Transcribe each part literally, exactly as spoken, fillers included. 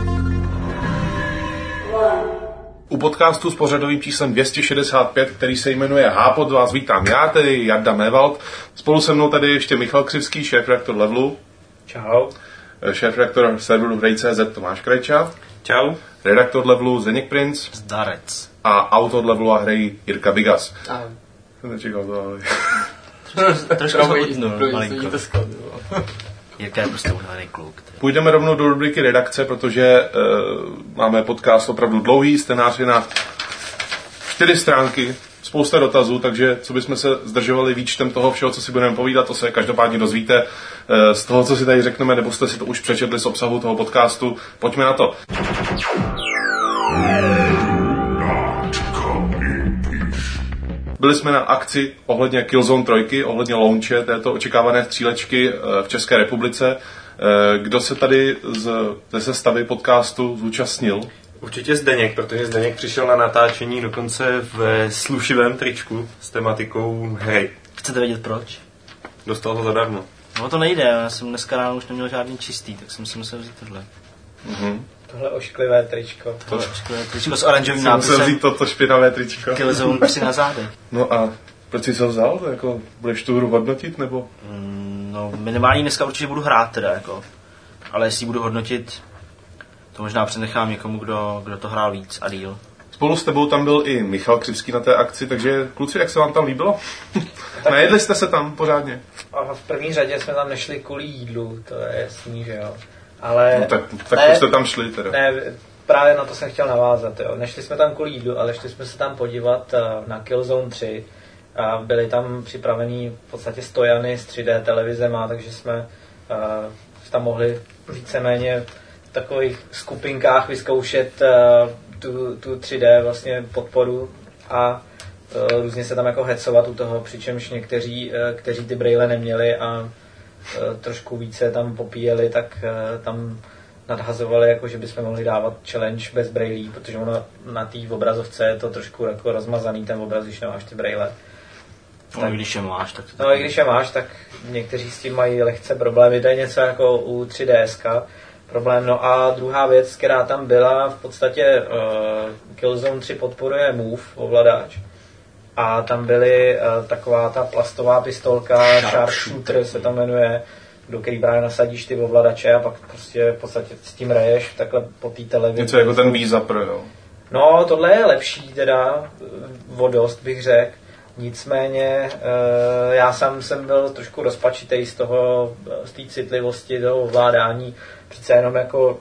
U podcastu s pořadovým číslem dvě stě šedesát pět, který se jmenuje Hápod, vás vítám já, tedy Jarda Mévald. Spolu se mnou tady ještě Michal Křivský, šéfredaktor Levelu. Čau. Šéfredaktor serveru hry tečka cé zet Tomáš Krejča. Čau. Redaktor Levelu Zdeněk Princ. Zdarec. A autor Levelu a hry Jirka Bigas. Ahoj. Jsem nečekal to, ale... Trošku se odnul, malinko. Jirka je prostě unavený kluk. Tě. Půjdeme rovnou do rubriky redakce, protože uh, máme podcast opravdu dlouhý, scénář je na čtyři stránky, spousta dotazů, takže co bychom se zdržovali výčtem toho všeho, co si budeme povídat, to se každopádně dozvíte uh, z toho, co si tady řekneme, nebo jste si to už přečetli z obsahu toho podcastu. Pojďme na to. Byli jsme na akci ohledně Killzone tři, ohledně launche této očekávané střílečky v České republice. Kdo se tady z, ze sestavy podcastu zúčastnil? Určitě Zdeněk, protože Zdeněk přišel na natáčení dokonce v slušivém tričku s tematikou hry. Chcete vědět proč? Dostal ho zadarmo. No to nejde, já jsem dneska ráno už neměl žádný čistý, tak jsem si musel vzít tohle. Mm-hmm. Tohle ošklivé tričko. Tohle ošklivé tričko s oranžovým nápisem. Musel nápisem. vzít toto špinavé tričko. Killzone tři na zádech. No a proč jsi to vzal? To jako, budeš tu hru hodnotit, nebo? Mm, no minimálně dneska určitě budu hrát teda, jako. Ale jestli budu hodnotit, to možná přenechám někomu, kdo, kdo to hrál víc a díl. Spolu s tebou tam byl i Michal Křivský na té akci, takže kluci, jak se vám tam líbilo? Najedli jste se tam pořádně? A v první řadě jsme tam nešli kvůli jídlu, to je jasný, že jo. Ale... No tak, tak ne, jste tam šli teda. Ne, právě na to jsem chtěl navázat, jo. Nešli jsme tam kvůli jídlu, ale šli jsme se tam podívat na Killzone tři. A byly tam připravený v podstatě stojany s tři dé televizema, takže jsme uh, tam mohli víceméně v takových skupinkách vyzkoušet uh, tu, tu tři dé vlastně podporu a uh, různě se tam jako hecovat u toho, přičemž někteří, uh, kteří ty brejle neměli a uh, trošku více tam popíjeli, tak uh, tam nadhazovali, jako že bychom mohli dávat challenge bez brejlí, protože ono na té obrazovce je to trošku jako rozmazaný ten obraz, když nemáš ty brejle. No, tak, když je máš, tak... No, i když je máš, tak někteří s tím mají lehce problémy. To je něco jako u tři dé eska problém. No a druhá věc, která tam byla, v podstatě uh, Killzone tři podporuje Move, ovladač. A tam byly uh, taková ta plastová pistolka, Sharpshooter se to jmenuje, do který právě nasadíš ty ovladače a pak prostě v podstatě s tím reješ takhle po té televizi. Něco jako ten V-Zapr, jo? No, tohle je lepší teda, vodost bych řekl. Nicméně já sám jsem byl trošku rozpačitej z toho, z té citlivosti, toho ovládání. Přece jenom jako,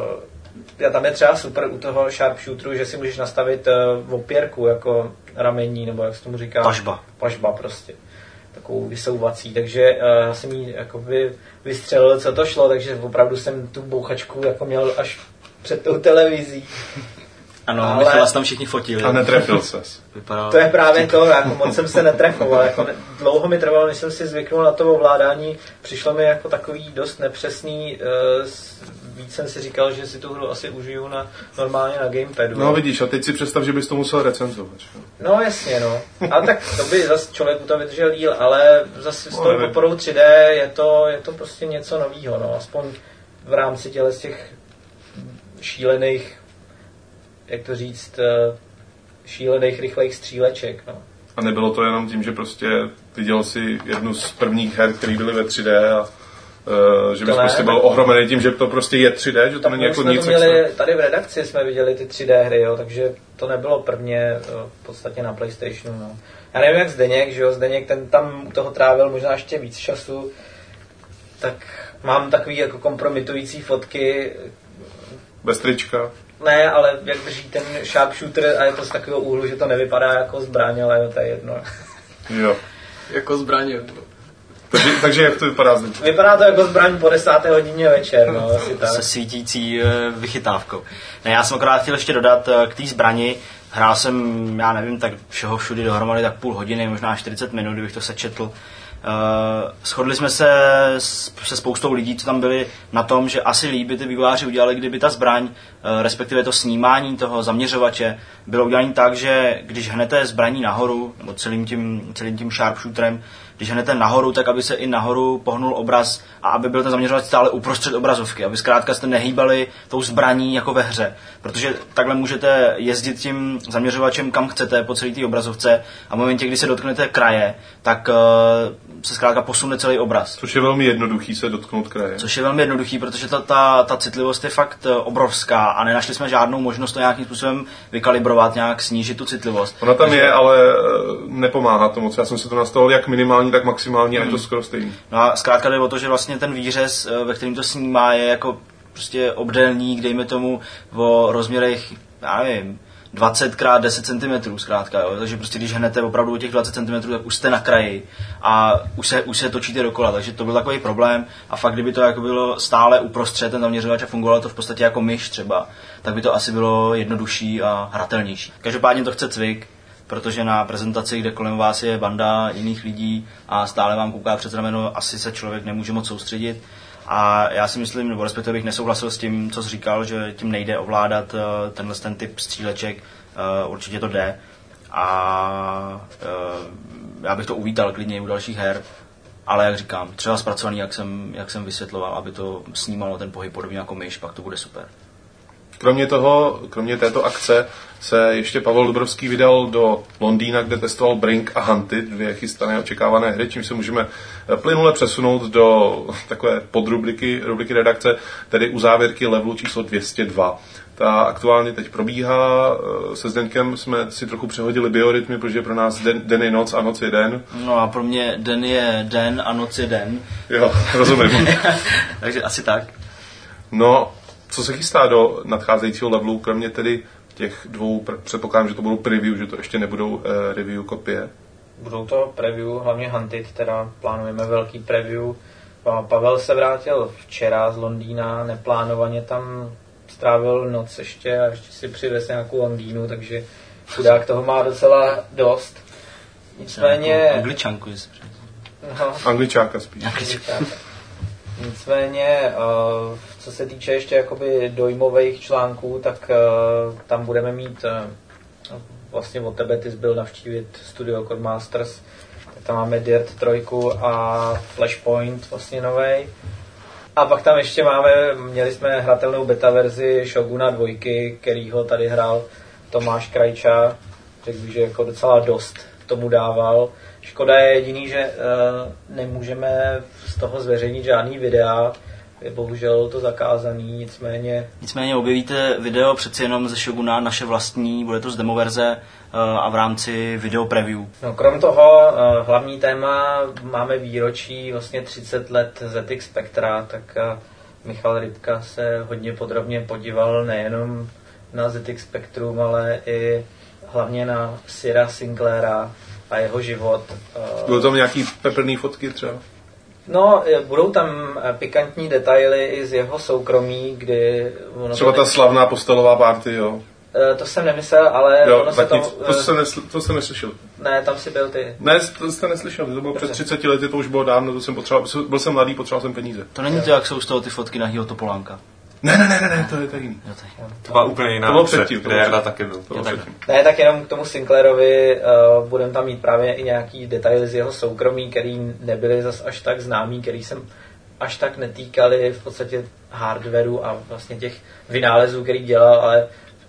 já tam je třeba super u toho sharpshooteru, že si můžeš nastavit opěrku jako ramení, nebo jak se tomu říká? Pažba. Pažba prostě. Takovou vysouvací, takže já jsem jí jakoby vystřelil, co to šlo, takže opravdu jsem tu bouchačku jako měl až před tou televizí. Ano, ale... Michal vás tam všichni fotili. A netrefil ses. Vypadalo... To je právě to, jako moc jsem se netrefoval. Jako ne, dlouho mi trvalo, než jsem si zvyknul na to ovládání. Přišlo mi jako takový dost nepřesný. Uh, víc jsem si říkal, že si tu hru asi užiju na, normálně na gamepadu. No vidíš, a teď si představ, že bys to musel recenzovat. No jasně, no. Ale tak to by zase člověk u toho vydržel díl, ale zase s tou no, podporou tři dé je to, je to prostě něco novýho, no. Aspoň v rámci těle z těch šílených, jak to říct, šílených rychlejch stříleček, no. A nebylo to jenom tím, že prostě viděl si jednu z prvních her, které byly ve tři dé a uh, že bys ne, prostě byl ohromený tím, že to prostě je tři dé, že to není jako nic měli, tady v redakci jsme viděli ty tři dé hry, jo, takže to nebylo prvně v podstatě na PlayStationu, no. Já nevím jak Zdeněk, že jo, Zdeněk ten tam u toho trávil možná ještě víc času, tak mám takový jako kompromitující fotky. Bez trička. Ne, ale jak drží ten sharpshooter a je to z takového úhlu, že to nevypadá jako zbraň, ale to je jedno. Jo. Jako zbraň, jo. Takže, takže jak to vypadá zde? Vypadá to jako zbraň po desáté hodině večer, no, asi tak. Se svítící uh, vychytávkou. Ne, já jsem akorát chtěl ještě dodat uh, k té zbrani. Hrál jsem, já nevím, tak všeho všudy dohromady tak půl hodiny, možná čtyřicet minut, kdybych to sečetl. Uh, shodli jsme se se spoustou lidí, co tam byli, na tom, že asi líp by ty vývojáři udělali, kdyby ta zbraň, uh, respektive to snímání toho zaměřovače, bylo udělané tak, že když hnete zbraní nahoru, nebo celým tím, celým tím sharpshooterem, když hnete nahoru, tak aby se i nahoru pohnul obraz a aby byl ten zaměřovač stále uprostřed obrazovky, aby zkrátka jste nehýbali tou zbraní jako ve hře, protože takhle můžete jezdit tím zaměřovačem kam chcete po celé té obrazovce a v momentě, kdy se dotknete kraje, tak uh, se zkrátka posune celý obraz. Což je velmi jednoduchý se dotknout kraje. Což je velmi jednoduchý, protože ta, ta, ta citlivost je fakt obrovská a nenašli jsme žádnou možnost to nějakým způsobem vykalibrovat, nějak snížit tu citlivost. Ona tam takže... je, ale nepomáhá to moc. Já jsem si to nastavil jak minimální, tak maximální hmm. a je to skoro stejný. No a zkrátka jde o to, že vlastně ten výřez, ve kterým to snímá, je jako prostě obdélník, dejme tomu o rozměrech, já nevím, dvacet krát deset centimetrů zkrátka, jo? Takže prostě když hnete opravdu o těch dvacet centimetrů, tak už jste na kraji a už se, už se točíte dokola, takže to byl takový problém a fakt kdyby to jako bylo stále uprostřed ten zaměřovač a fungovalo to v podstatě jako myš třeba, tak by to asi bylo jednodušší a hratelnější. Každopádně to chce cvik, protože na prezentaci, kde kolem vás je banda jiných lidí a stále vám kouká před rameno, asi se člověk nemůže moc soustředit. A já si myslím, nebo respektive bych nesouhlasil s tím, co jsi říkal, že tím nejde ovládat uh, tenhle ten typ stříleček, uh, určitě to jde. A uh, já bych to uvítal klidně u dalších her, ale jak říkám, třeba zpracovaný, jak jsem, jak jsem vysvětloval, aby to snímalo ten pohyb podobně jako myš, pak to bude super. Kromě toho, kromě této akce se ještě Pavel Dubrovský vydal do Londýna, kde testoval Brink a Hunted, dvě chystané očekávané hry, čím se můžeme plynule přesunout do takové podrubriky rubriky redakce, tedy u závěrky levelu číslo dvě stě dva. Ta aktuálně teď probíhá, se Zdeňkem jsme si trochu přehodili biorytmy, protože pro nás den, den je noc a noc je den. No a pro mě den je den a noc je den. Jo, rozumím. Takže asi tak. No, co se chystá do nadcházejícího levelu, kromě tedy těch dvou, předpokládám, že to budou preview, že to ještě nebudou uh, review kopie? Budou to preview, hlavně Hunted, teda plánujeme velký preview. Pavel se vrátil včera z Londýna, neplánovaně tam strávil noc ještě a ještě si přivez nějakou Londýnu, takže chudák toho má docela dost. Nicméně... Angličanku, jestli no, Angličáka spíš. Angličáka. Nicméně, co se týče ještě jakoby dojmových článků, tak tam budeme mít, vlastně od tebe ty jsi byl navštívit studio Codemasters, tak tam máme Dirt tři a Flashpoint vlastně novej. A pak tam ještě máme, měli jsme hratelnou beta verzi Shoguna dva, kterýho tady hrál Tomáš Krajča, řekl bych, že jako docela dost tomu dával. Škoda je jediný, že uh, nemůžeme z toho zveřejnit žádný videa, je bohužel to zakázaný, nicméně... Nicméně objevíte video přeci jenom ze Shoguna, naše vlastní, bude to z demoverze uh, a v rámci video preview. No, krom toho, uh, hlavní téma, máme výročí vlastně třicet let Z X Spectra, tak uh, Michal Rybka se hodně podrobně podíval nejenom na Z X Spectrum, ale i hlavně na Sira Sinclaira a jeho život. Budou tam nějaký peprný fotky třeba? No, budou tam pikantní detaily i z jeho soukromí, kdy... Ono třeba ta slavná postelová party, jo? To jsem nemyslel, ale... Jo, ono se to, to, to, jste nesl, to jste neslyšel. Ne, tam si byl ty. Ne, to jste neslyšel, to bylo před třiceti lety, to už bylo dávno, to jsem potřeboval, byl jsem mladý, potřeboval jsem peníze. To není to, jak jsou z toho ty fotky Nahýho Topolánka. Ne, ne, ne, ne, to je to jiný. Jo, tak. To byla úplně jiná. To bylo předtím, kde Jarda taky byl. To bylo předtím. Ne, tak jenom k tomu Sinclairovi uh, budeme tam mít právě i nějaký detaily z jeho soukromí, který nebyly zas až tak známý, který jsem až tak netýkali v podstatě hardwareu a vlastně těch vynálezů, který dělal, ale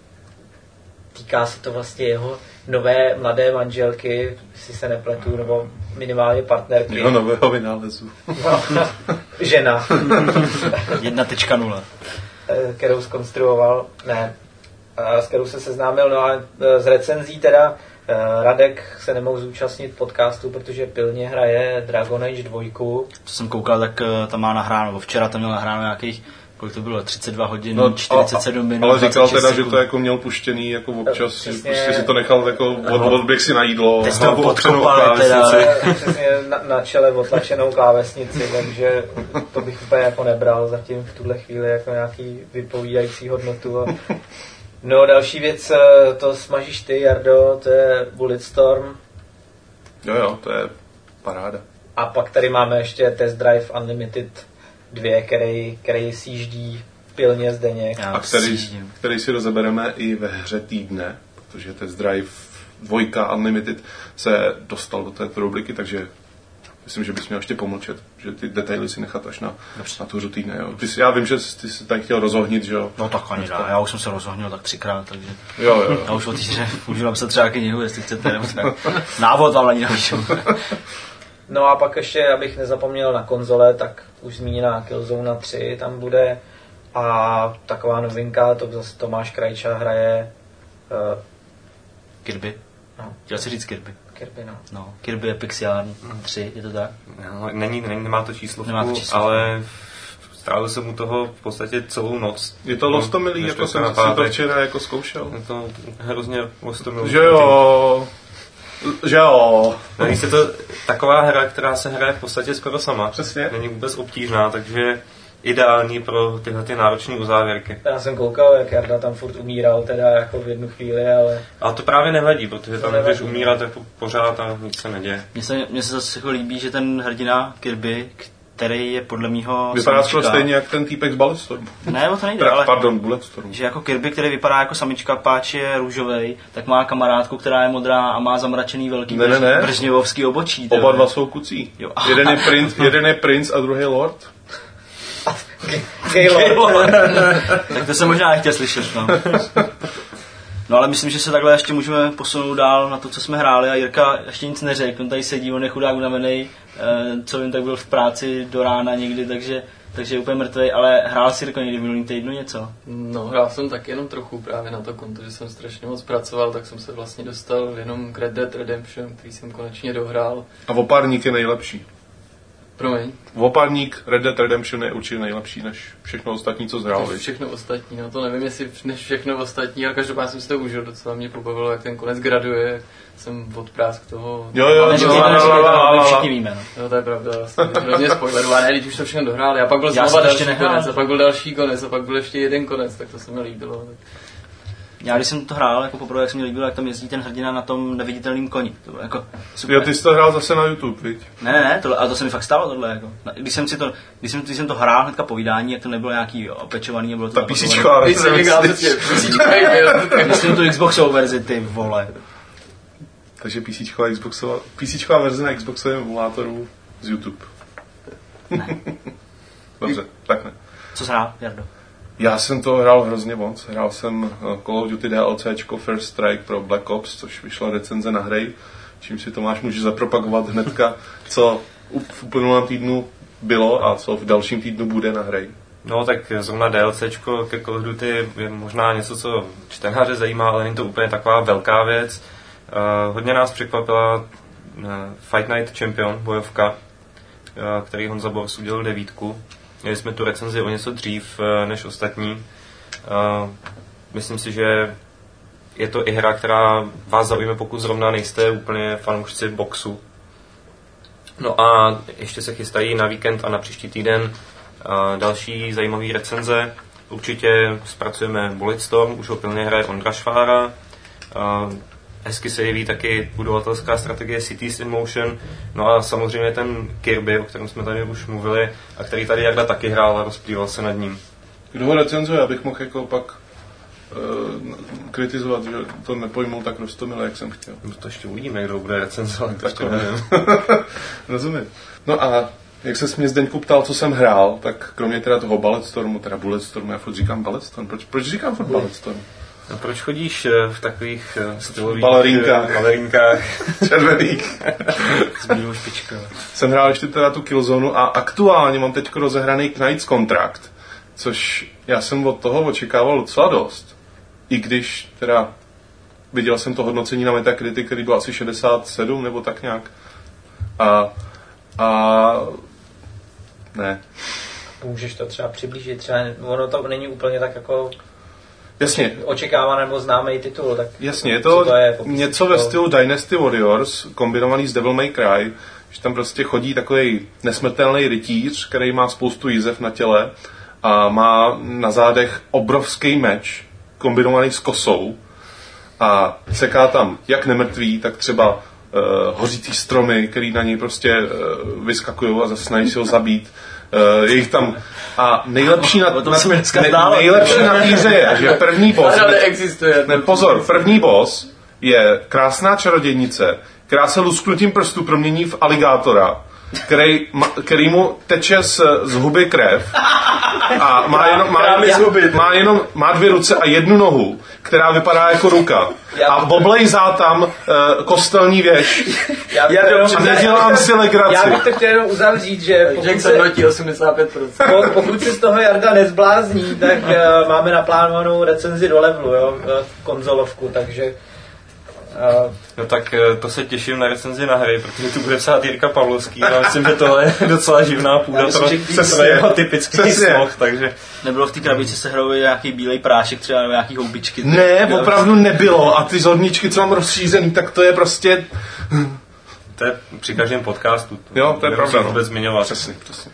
týká se to vlastně jeho nové mladé manželky, jestli se nepletu, nebo minimálně partnerky. Jeho nového vynálezu. No, žena. jedna tečka nula. Kterou zkonstruoval, ne, s kterou se seznámil, no a z recenzí teda Radek se nemohl zúčastnit podcastu, protože pilně hraje Dragon Age dva. Co jsem koukal, tak tam má nahráno, nebo včera tam měl nahráno nějakých, kolik to bylo, třicet dva hodin, no, čtyřicet sedm minut, ale říkal teda, sekund. že to jako měl puštěný jako občas, přesně, že prostě si to nechal jako od, odběh si na jídlo. Teď to podkopali teda. Přesně na, na čele otlačenou klávesnici, takže to bych úplně jako nebral zatím v tuhle chvíli jako nějaký vypovídající hodnotu. No další věc, to smažíš ty, Jardo, to je Bulletstorm. Jo jo, to je paráda. A pak tady máme ještě Test Drive Unlimited dva, který, který sjíždí pilně Zdeněk. A který, který si rozebereme i ve hře týdne, protože Test Drive dva Unlimited se dostal do této rubriky, takže myslím, že bys měl ještě pomlčet, že ty detaily si nechat až na, na tu rutinu. Jo. Ty jsi, já vím, že ty jsi tady chtěl rozohnit, že jo? No tak ani dá, já už jsem se rozohnil tak třikrát, takže jo, jo, jo. Já už o té hře můžu napsat třeba knihu, jestli chcete, nebo třeba návod vám ani napíšu. No a pak ještě, abych nezapomněl na konzole, tak už zmíněná Killzone tři tam bude a taková novinka, to zase Tomáš Krajča hraje uh, Kirby. No. Chtěl jsi říct Kirby. Kirby, no. No, Kirby Epic Yarn tři, je to tak? No, není, není, nemá to číslovku, nemá to číslovku, ale strávil jsem u toho v podstatě celou noc. Je to lostomilý, jako jsem si to včera jako zkoušel. Je to hrozně lostomilý. Že jo, že jo. Navíc je to taková hra, která se hraje v podstatě skoro sama. Přesně. Není vůbec obtížná, takže ideální pro tyhle ty náročné uzávěrky. Já jsem koukal, jak Jarda tam furt umíral teda jako v jednu chvíli, ale... Ale to právě nevadí, protože tam můžeš umírat jako pořád a nic se neděje. Mně se, mně se zase jako líbí, že ten hrdina Kirby, který je podle mýho... Vypadá skoro stejně jak ten týpek z Bulletstormu. Ne, o to nejde, Pra, ale... Pardon, Bulletstormu. Že jako Kirby, který vypadá jako samička, páč je růžovej, tak má kamarádku, která je modrá a má zamračený velký ne, ne, ne. bržňovovský obočí. Oba dva jsou kucí. Jo. Jeden je princ, jeden je princ a druhý je lord. Gaylord. Tak to jsem možná nechtěl slyšet, no. No ale myslím, že se takhle ještě můžeme posunout dál na to, co jsme hráli a Jirka ještě nic neřekl, on tady sedí, on je chudák unavenej, co vím, tak byl v práci do rána někdy, takže, takže je úplně mrtvej, ale hrál si Jirko někdy v minulý týdnu něco? No hrál jsem tak jenom trochu právě na to konto, že jsem strašně moc pracoval, tak jsem se vlastně dostal jenom k Red Dead Redemption, který jsem konečně dohrál. A Opárník je nejlepší. Promiň. Opárník Red Dead Redemption je určitě nejlepší než všechno ostatní, co zhrál. Všechno ostatní, no to nevím, jestli než všechno ostatní, ale každopádně jsem si to užil, docela mě pobavilo, jak ten konec graduje, jsem odprásk toho... Jo, jo, jo, jo, všichni víme, no. Jo, to je pravda, vlastně hrozně spoilerované, když už to všechno dohráli, a pak byl znova další konec, a pak byl další konec, a pak byl ještě jeden konec, tak to se mi líbilo. Já když jsem to hrál, jako poprvé, jak se mi líbilo, jak tam jezdí ten hrdina na tom neviditelném koni. To bylo jako super. Jo, ty jsi to hrál zase na YouTube, viď? Ne, ne, ne, tohle, ale to se mi fakt stalo tohle. Jako. Když jsem si to, když jsem, když jsem to hrál hnedka povídání, jak to nebylo nějaký opečovaný, bylo to... Ta písíčková verze. Myslím tu Xboxovou verzi, ty vole. Takže písíčková Xboxová, písíčková verze na Xboxovém emulátoru z YouTube. Ne. Dobře, tak ne. Co jsi hrál, Jardo? Já jsem to hrál hrozně moc. Hrál jsem Call of Duty DLCčko First Strike pro Black Ops, což vyšla recenze na hry, čím si Tomáš může zapropagovat hnedka, co v uplynulém týdnu bylo a co v dalším týdnu bude na hry. No tak zrovna DLCčko ke Call of Duty je možná něco, co čtenáře zajímá, ale není to úplně taková velká věc. Uh, hodně nás překvapila uh, Fight Night Champion, bojovka, uh, který Honza Bors udělal devítku. Měli jsme tu recenzi o něco dřív než ostatní. Uh, myslím si, že je to i hra, která vás zaujme, pokud zrovna nejste úplně fanoušci boxu. No a ještě se chystají na víkend a na příští týden uh, další zajímavé recenze. Určitě zpracujeme Bulletstorm, už ho pilně hraje Ondra Švára. Uh, hezky se jeví taky budovatelská strategie Cities in Motion, no a samozřejmě ten Kirby, o kterém jsme tady už mluvili a který tady Jarda taky hrál a rozplýval se nad ním. Kdo ho recenzuje, abych mohl jako pak uh, kritizovat, že to nepojmul tak roztomile, jak jsem chtěl. No to ještě uvidíme, kdo bude recenzovat, tak to nevím. Rozumím. No a jak se mě Zdeňku ptal, co jsem hrál, tak kromě teda toho Bulletstormu, teda Bulletstormu, já furt říkám Bulletstorm, proč, proč říkám furt Bulletstorm? No proč chodíš v takových stylových balerinkách, balerinkách. červených? S bílou špičkou. Jsem hrál ještě teda tu Killzonu a aktuálně mám teď rozehraný Knight's Contract, což já jsem od toho očekával docela dost. I když teda viděl jsem to hodnocení na Metacritic, který byl asi šedesát sedm nebo tak nějak. A, a ne. Můžeš to třeba přiblížit, třeba ono to není úplně tak jako jasně. očekávaný nebo známý titul. Tak jasně, je to, to je, něco ve stylu Dynasty Warriors, kombinovaný s Devil May Cry, že tam prostě chodí takový nesmrtelný rytíř, který má spoustu jízev na těle a má na zádech obrovský meč, kombinovaný s kosou a seká tam jak nemrtví, tak třeba uh, hořící stromy, který na něj prostě uh, vyskakují a zase snaží si ho zabít. Uh, je jich tam a nejlepší na, na, ne, nejlepší na týře je, že první boss neexistuje. Ne, pozor, první boss je krásná čarodějnice, která se lusknutím prstů promění v aligátora který, který mu teče z, z huby krev a má jenom, má, má jenom má dvě ruce a jednu nohu, která vypadá jako ruka. A oblejzá tam uh, kostelní věž. Já, já a nedělám si legraci. Já bych to chtěl jenom uzavřít, že pokud se, notí osmdesát pět procent. pokud se z toho Jarda nezblázní, tak uh, máme naplánovanou recenzi do levelu, jo, konzolovku, takže Uh, no tak to se těším na recenzi na hry, protože tu bude psát Jirka Pavlovský a myslím, že tohle je docela živná půda pro jeho typický sloh, takže... Nebylo v té krabici se hrou nějaký bílej prášek třeba nebo nějaký houbičky? Ne, opravdu nebylo a ty zorničky, co mám rozšířený, tak to je prostě... To je při každém podcastu. Jo, to je pravda. Vůbec zmiňovat. Přesně, přesně.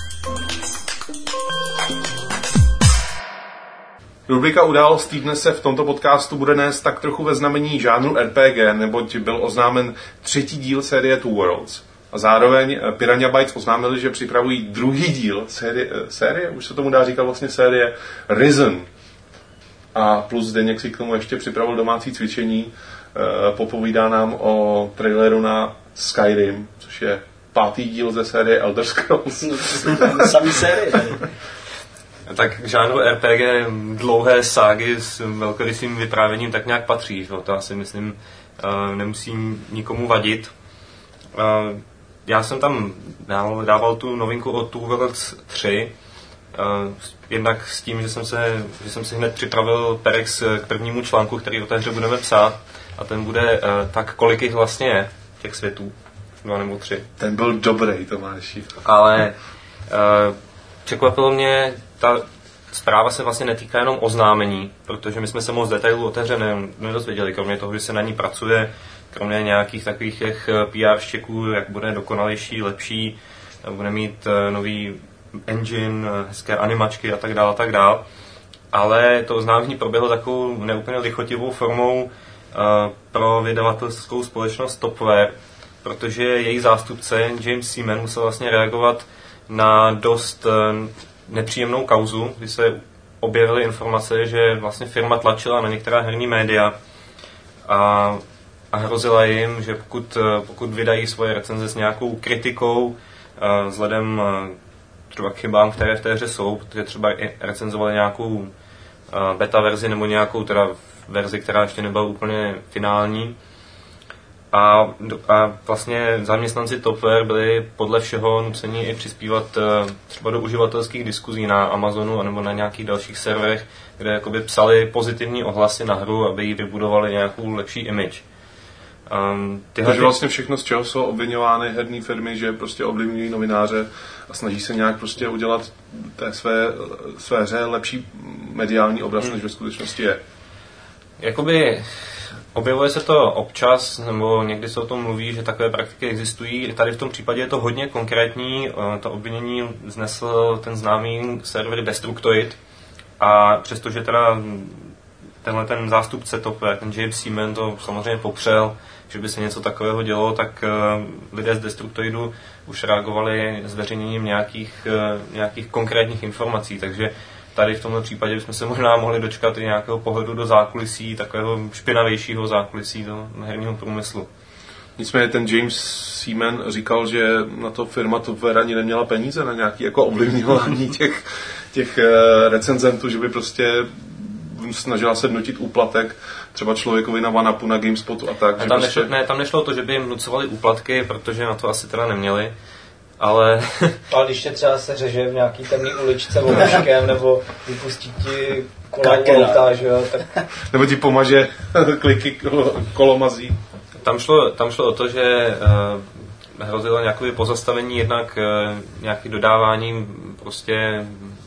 Rubrika Událost týdne se v tomto podcastu bude nést tak trochu ve znamení žánru R P G, neboť byl oznámen třetí díl série Two Worlds. A zároveň Piranha Bytes oznámili, že připravují druhý díl série, série, už se tomu dá říkat vlastně série Risen. A plus Zdeněk si k tomu ještě připravil domácí cvičení, popovídá nám o traileru na Skyrim, což je pátý díl ze série Elder Scrolls. Samý série. Tak žánru R P G dlouhé ságy s velkorysým vyprávěním tak nějak patří. Že? To asi myslím nemusí nikomu vadit. Já jsem tam dával, dával tu novinku o Two Worlds tři. Jednak s tím, že jsem, se, že jsem si hned připravil Perex k prvnímu článku, který o té hře budeme psát. A ten bude tak, kolik jich vlastně je, těch světů. Dva nebo tři. Ten byl dobrý, Tomáši. Ale překvapilo mě, ta zpráva se vlastně netýká jenom oznámení, protože my jsme se moc detailů o té hře nedozvěděli, kromě toho, že se na ní pracuje, kromě nějakých takových těch P R štěků, jak bude dokonalejší, lepší, bude mít nový engine, hezké animačky a tak dále, a tak dále. Ale to oznámení proběhlo takovou neúplně lichotivou formou uh, pro vydavatelskou společnost Topware, protože její zástupce James Seaman musel vlastně reagovat na dost uh, nepříjemnou kauzu, kdy se objevily informace, že vlastně firma tlačila na některá herní média a, a hrozila jim, že pokud, pokud vydají svoje recenze s nějakou kritikou vzhledem třeba k chybám, které v té hře jsou, protože třeba recenzovali nějakou beta verzi nebo nějakou teda verzi, která ještě nebyla úplně finální, A, a vlastně zaměstnanci Topware byli podle všeho nuceni i přispívat třeba do uživatelských diskuzí na Amazonu nebo na nějakých dalších serverech, kde jakoby psali pozitivní ohlasy na hru, aby jí vybudovali nějakou lepší image. Um, Takže vlastně všechno, z čeho jsou obvinovány herní firmy, že prostě ovlivňují novináře a snaží se nějak prostě udělat té své, své hře lepší mediální obraz, hmm. než ve skutečnosti je. Jakoby objevuje se to občas, nebo někdy se o tom mluví, že takové praktiky existují. Tady v tom případě je to hodně konkrétní. To obvinění vznesl ten známý server Destructoid. A přestože teda tenhle ten zástupce Topware, ten James Seaman, to samozřejmě popřel, že by se něco takového dělo, tak lidé z Destructoidu už reagovali zveřejněním nějakých, nějakých konkrétních informací. Takže tady v tomto případě bychom se možná mohli dočkat i nějakého pohledu do zákulisí, takového špinavějšího zákulisí do herního průmyslu. Nicméně ten James Seaman říkal, že na to firma Topware ani neměla peníze na nějaké jako ovlivňování těch, těch recenzentů, že by prostě snažila se vnutit úplatek třeba člověkovi na OneUpu, na GameSpotu a tak. A tam, prostě... nešlo, ne, tam nešlo to, že by jim nucovali úplatky, protože na to asi teda neměli. Ale... ale když tě třeba se řeže v nějaký temný uličce obuškem, nebo vypustí ti kola, že jo, tak... Nebo ti pomaže kliky kolomazí. Tam šlo, tam šlo o to, že uh, hrozilo nějaké pozastavení jednak uh, nějaké dodávání prostě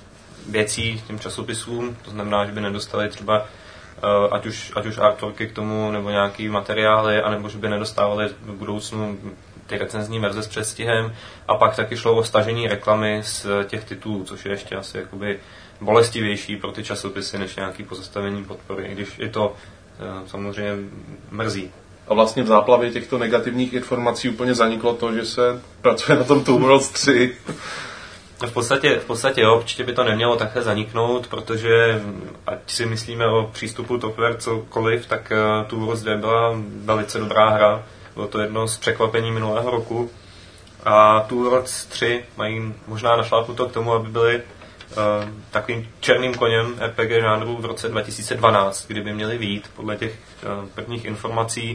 věcí těm časopisům, to znamená, že by nedostali třeba uh, ať už, ať už artworky k tomu, nebo nějaký materiály, anebo že by nedostávali v budoucnu ty recenzní verze s předstihem, a pak taky šlo o stažení reklamy z těch titulů, což je ještě asi jakoby bolestivější pro ty časopisy než nějaký pozastavení podpory, i když i to uh, samozřejmě mrzí. A vlastně v záplavě těchto negativních informací úplně zaniklo to, že se pracuje na tom Two Worlds tři. V podstatě, v podstatě jo, určitě by to nemělo takhle zaniknout, protože ať si myslíme o přístupu Topware cokoliv, tak Two Worlds dva byla velice dobrá hra. Bylo to jedno z překvapení minulého roku. A Two Worlds tři mají možná našlápnuto k tomu, aby byli uh, takovým černým koněm R P G žánru v roce dva tisíce dvanáct, kdyby měli vyjít podle těch uh, prvních informací.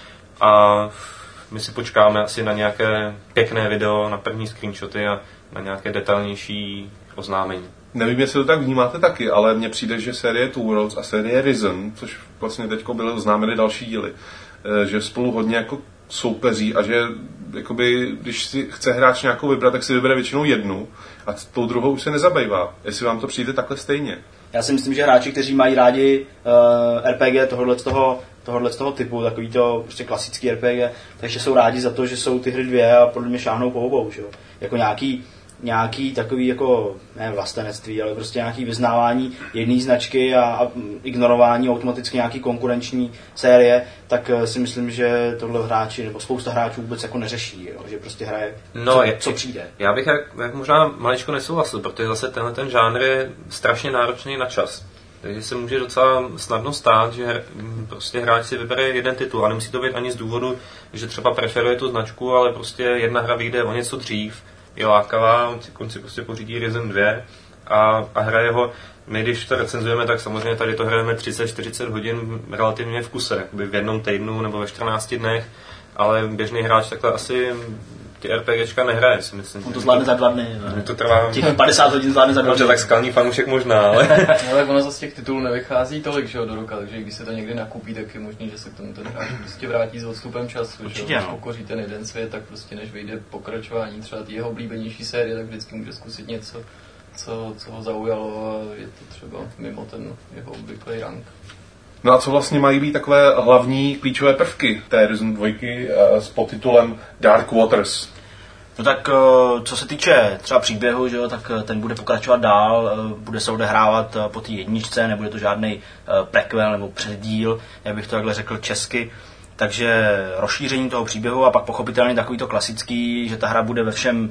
A my si počkáme asi na nějaké pěkné video, na první screenshoty a na nějaké detailnější oznámení. Nevím, jestli to tak vnímáte taky, ale mně přijde, že série Two Worlds a série Risen, což vlastně teďko byly oznámeny další díly, že spolu hodně jako soupeří a že jakoby, když si chce hráč nějakou vybrat, tak si vybere většinou jednu a tou druhou už se nezabývá. Jestli vám to přijde takhle stejně. Já si myslím, že hráči, kteří mají rádi uh, R P G tohohle z toho, tohohle z toho typu, takový to prostě klasický R P G, takže jsou rádi za to, že jsou ty hry dvě a podle mě šáhnou po obou, že jo. Jako nějaký nějaký takový jako, ne vlastenectví, ale prostě nějaký vyznávání jedné značky a, a ignorování automaticky nějaký konkurenční série, tak si myslím, že tohle hráči, nebo spousta hráčů vůbec jako neřeší, jo? Že prostě hraje, no, co, je, co přijde. Já bych jak, jak možná maličko nesouhlasil, protože zase tenhle ten žánr je strašně náročný na čas. Takže se může docela snadno stát, že prostě hráč si vybere jeden titul a nemusí to být ani z důvodu, že třeba preferuje tu značku, ale prostě jedna hra vyjde o něco dřív, je lákavá, on si, on si prostě pořídí Risen dva a, a hraje ho. My, když to recenzujeme, tak samozřejmě tady to hrajeme třicet čtyřicet hodin relativně v kuse, jakoby v jednom týdnu nebo ve čtrnácti dnech, ale běžný hráč takhle asi ty RPGčka nehraje, si myslím. On to zvládne za dva dny. To trvá... Těch padesát hodin zvládne za dva dny. Tak skalní fanoušek možná, ale... ale ono zase těch titulů nevychází tolik, že jo, do roka, takže když se to někdy nakupí, tak je možný, že se k tomu ten hráč prostě vrátí s odstupem času. Určitě, že jo, když pokoří ten jeden svět, tak prostě než vyjde pokračování třeba jeho oblíbenější série, tak vždycky může zkusit něco, co, co ho zaujalo a je to třeba mimo ten jeho obvyklý rank. No a co vlastně mají být takové hlavní klíčové prvky té Risen dva s podtitulem Dark Waters? No tak co se týče třeba příběhu, že jo, tak ten bude pokračovat dál, bude se odehrávat po té jedničce, nebude to žádný prequel nebo předdíl, jak bych to takhle řekl česky. Takže rozšíření toho příběhu a pak pochopitelně takový to klasický, že ta hra bude ve všem,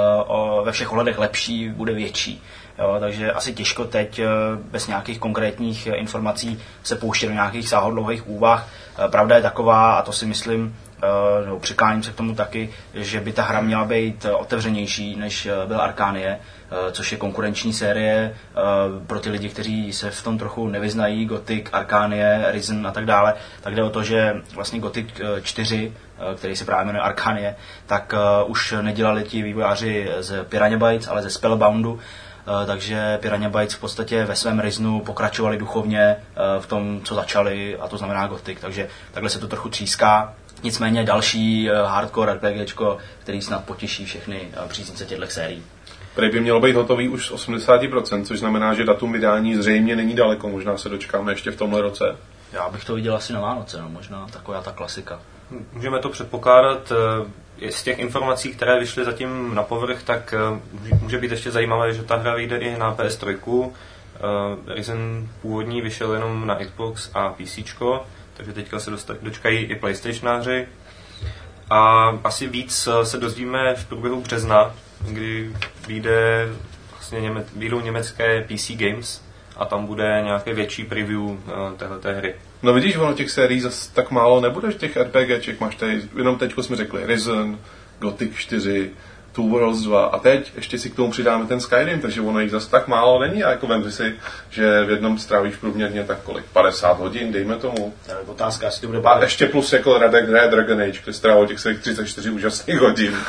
ve všech ohledech lepší, bude větší. Jo, takže asi těžko teď bez nějakých konkrétních informací se pouštět do nějakých sáhodlouhých úvah. Pravda je taková, a to si myslím, nebo přikláním se k tomu taky, že by ta hra měla být otevřenější, než byl Arcanie, což je konkurenční série pro ty lidi, kteří se v tom trochu nevyznají, Gothic, Arcanie, Risen a tak dále. Tak jde o to, že vlastně Gothic čtyři, který se právě jmenuje Arcanie, tak už nedělali ti vývojáři z Piranha Bytes, ale ze Spellboundu. Takže Piranha Bytes v podstatě ve svém Risenu pokračovali duchovně v tom, co začali, a to znamená Gothic, takže takhle se to trochu tříská. Nicméně další hardcore RPGčko, který snad potěší všechny příznivce těchto sérií. Prý by mělo být hotový už z osmdesát procent, což znamená, že datum vydání zřejmě není daleko, možná se dočkáme ještě v tomhle roce. Já bych to viděl asi na Vánoce, no, možná taková ta klasika. Můžeme to předpokládat. Z těch informací, které vyšly zatím na povrch, tak může být ještě zajímavé, že ta hra vyjde i na P S tři. Risen původní vyšel jenom na Xbox a PCčko, takže teďka se dočkají i PlayStationáři. A asi víc se dozvíme v průběhu března, kdy vyjde vlastně něme, vyjdou německé P C Games a tam bude nějaké větší preview téhleté hry. No vidíš, ono těch sérií zase tak málo nebude, těch RPGček máš tady, jenom teďko jsme řekli Risen, Gothic čtyři, Two Worlds dva a teď ještě si k tomu přidáme ten Skyrim, takže ono jich zase tak málo není a jako vem si, že v jednom strávíš průměrně tak kolik, padesát hodin, dejme tomu. To je otázka, jestli to bude A ještě plus jako Red Dead Dragon Age, který strávil těch svých třicet čtyři úžasných hodin.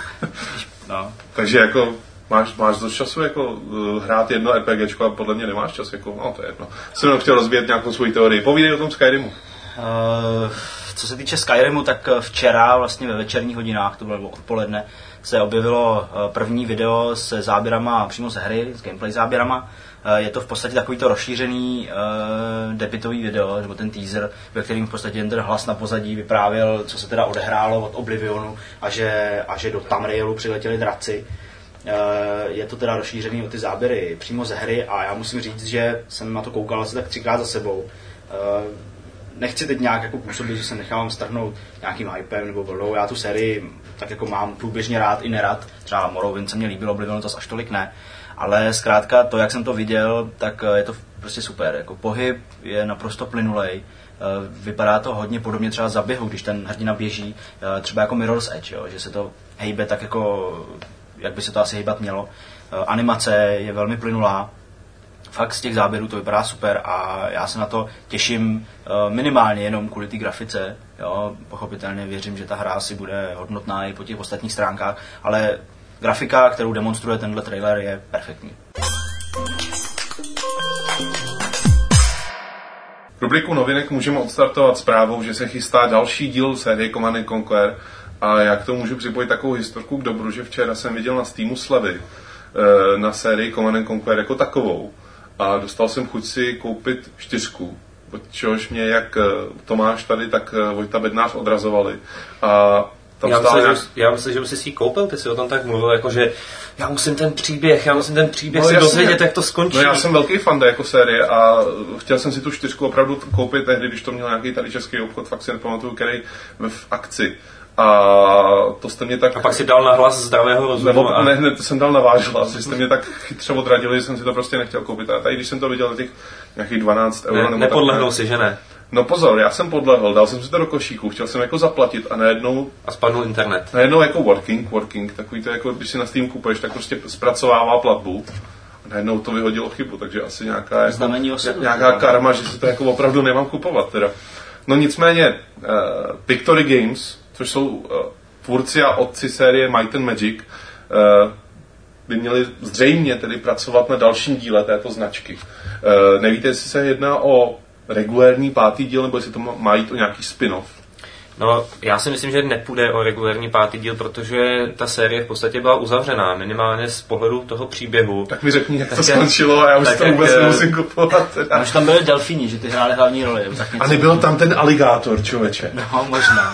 No. Takže jako máš, máš dost času jako uh, hrát jedno RPGčko a podle mě nemáš čas, jako, no to je jedno. Jsem jenom chtěl rozbíjet nějakou svoji teorii. Povídej o tom Skyrimu. Uh, co se týče Skyrimu, tak včera vlastně ve večerních hodinách, to bylo odpoledne, se objevilo první video se záběrama přímo ze hry, s gameplay záběrama. Je to v podstatě takovýto rozšířený uh, debitový video, nebo ten teaser, ve kterým v podstatě ten hlas na pozadí vyprávěl, co se teda odehrálo od Oblivionu a že, a že do Tamrielu přiletěli draci. Uh, je to teda rozšířený o ty záběry přímo ze hry a já musím říct, že jsem na to koukal asi tak třikrát za sebou. Uh, nechci teď nějak jako působit, že se nechávám strhnout nějakým hypem nebo vlnou. Já tu sérii tak jako mám průběžně rád i nerad. Třeba Morrowind se mě líbilo, Oblivion to až tolik ne. Ale zkrátka to, jak jsem to viděl, tak je to prostě super. Jako pohyb je naprosto plynulej. Vypadá to hodně podobně třeba za běhu, když ten hrdina běží, třeba jako Mirror's Edge, jo, že se to hejbe tak jako, jak by se to asi hejbat mělo. Animace je velmi plynulá. Fakt z těch záběrů to vypadá super a já se na to těším minimálně jenom kvůli té grafice. Jo. Pochopitelně věřím, že ta hra asi bude hodnotná i po těch ostatních stránkách, ale grafika, kterou demonstruje tenhle trailer, je perfektní. Rubriku novinek můžeme odstartovat zprávou, že se chystá další díl série Command and Conquer a já k tomu můžu připojit takovou historku k dobru, že včera jsem viděl na Steamu slevy na sérii Command and Conquer jako takovou a dostal jsem chuť si koupit čtyřku, od čehož mě jak Tomáš tady, tak Vojta Bednář odrazovali. A tam já, myslím, nějak... že, já myslím, že jsi ji koupil, ty jsi o tom tak mluvil, jako že já musím ten příběh, já musím ten příběh no, si jasně dozvědět, jak to skončí. No já jsem velký fan jako série a chtěl jsem si tu čtyřku opravdu koupit tehdy, když to měl nějaký tady český obchod, fakt si nepamatuju, který v akci. A to jste mě tak... A pak si dal na hlas zdravého rozumu. Nebo, a... Ne, ne, to jsem dal na váš hlas, že jste mě tak chytře odradili, že jsem si to prostě nechtěl koupit. A tady, když jsem to viděl, těch nějakých dvanáct euro... Ne, nepodlehnul si, že ne? No pozor, já jsem podlehl, dal jsem si to do košíku, chtěl jsem jako zaplatit a najednou... A spadnul internet. Najednou jako working, working, takový to jako, když si na Steam kupuješ, tak prostě zpracovává platbu. A najednou to vyhodilo chybu, takže asi nějaká, jako, nějaká karma, že si to jako opravdu nemám kupovat teda. No nicméně, uh, Victory Games, což jsou uh, tvůrci a otci série Might and Magic, uh, by měli zřejmě tedy pracovat na dalším díle této značky. Uh, nevíte, jestli se jedná o regulérní pátý díl, nebo jestli to má jít o nějaký spin-off? No, já si myslím, že nepůjde o regulérní pátý díl, protože ta série v podstatě byla uzavřená, minimálně z pohledu toho příběhu. Tak mi řekni, jak to skončilo a já už to vůbec jak, nemusím kupovat. Teda. Už tam byly delfíni, že ty hráli hlavní roli. A nebyl tam ten aligátor, člověče. No, možná.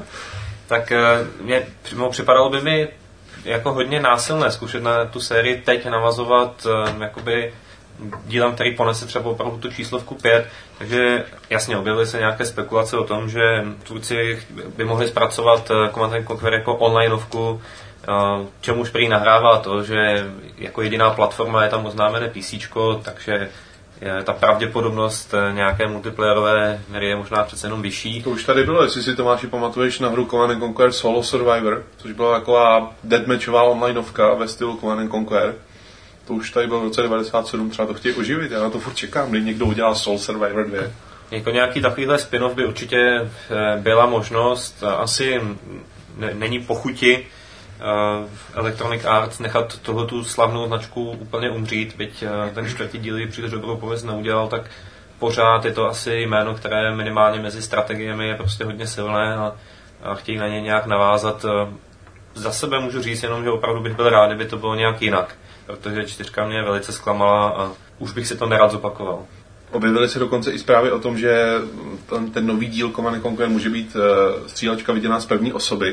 Tak mě připadalo by mi jako hodně násilné zkušet na tu sérii teď navazovat jakoby dílem, který ponese třeba opravdu tu číslovku pět, takže jasně objevily se nějaké spekulace o tom, že tvůrci by mohli zpracovat Command and Conquer jako onlineovku, čemuž prý nahrává to, že jako jediná platforma je tam oznámené PCčko, takže ta pravděpodobnost nějaké multiplayerové hry je možná přece jenom vyšší. To už tady bylo, jestli si Tomáši pamatuješ na hru Command and Conquer Solo Survivor, což byla taková deathmatchová onlineovka ve stylu Command and Conquer. To už tady bylo v roce devadesát sedm, třeba to chtějí oživit, já na to furt čekám, kdy někdo udělá Soul Survivor dva. Jako nějaký takovýhle spin-off by určitě byla možnost, asi není pochuti Electronic Arts nechat tohletu slavnou značku úplně umřít, byť ten čtvrtý díl ji příliš dobrou pověst neudělal, tak pořád je to asi jméno, které minimálně mezi strategiemi je prostě hodně silné a, a chtějí na ně nějak navázat. Za sebe můžu říct jenom, že opravdu bych byl rád, kdyby to bylo nějak jinak, protože čtyřka mě velice zklamala a už bych si to nerad zopakoval. Objevily se dokonce i zprávy o tom, že ten, ten nový díl Command and Conquer může být uh, střílečka viděná z první osoby.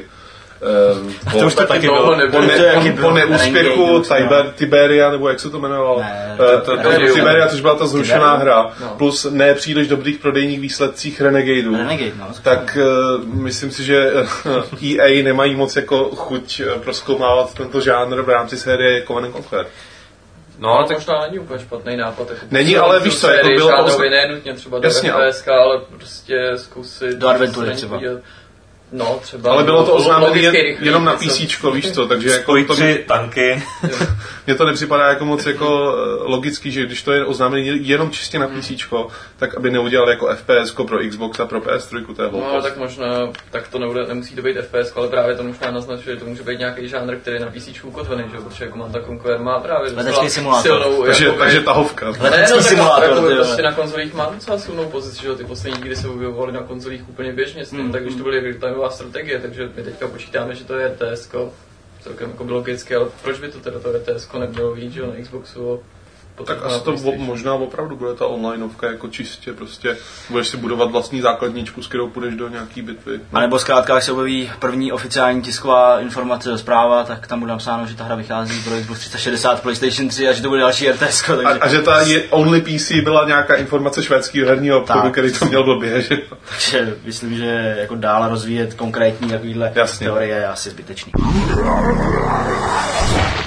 Uh, po, to už to taky bylo. Po, po, ne, po, po neúspěchu Tiber, Tiberia, nebo jak se to jmenovalo? Ne, uh, to, to, to, Tiberia, což byla ta zrušená hra, no. Plus ne příliš dobrých prodejních výsledcích Renegadeů. Renegade, no, tak uh, myslím si, že E A nemají moc jako chuť prozkoumávat tento žánr v rámci série Command and Conquer. No, no tak možná není úplně špatný nápad. Jako není, ale víš co, jako bylo to... Ne nutně třeba do F P S, ale prostě zkusit... Do adventury třeba. Podívat. No, třeba... Ale bylo to oznámené jen, jenom na PCčko, víš co, takže jako... to tři tanky. Mně to nepřipadá jako moc jako logický, že když to je oznámené jenom čistě na PCčko, tak aby neudělal jako F P S pro Xbox a pro P S tři, to je hloupost. No, tak možná, tak to nebude, nemusí to být F P S, ale právě to možná naznačuje, že to může být nějaký žánr, který je na PCčku ukotvený, že? Protože Command and Conquer má právě letecký simulátor. Silnou, takže, jako, takže tahovka. Letecký simulátor, ty prostě na konzolích má docela silnou pozici, že ty poslední díly se objevovaly na konzolích úplně běžně, mm. tak když to byly real-timeová strategie, takže my teďka počítáme, že to je R T S ko, celkem jako logicky, ale proč by to teda to R T S ko nemělo víc, že na Xboxu? Tak asi to možná opravdu bude ta onlineovka jako čistě, prostě budeš si budovat vlastní základničku, s kterou půjdeš do nějaký bitvy. A nebo zkrátka, až se objeví první oficiální tisková informace, zpráva, tak tam bude napsáno, že ta hra vychází pro Xbox tři sta šedesát, PlayStation tři a že to bude další R T S ko. Takže... A, a že ta je only P C byla nějaká informace švédského herního obchodu, který to měl blbě, že? Takže myslím, že jako dál rozvíjet konkrétní takovýhle teorie je asi zbytečný.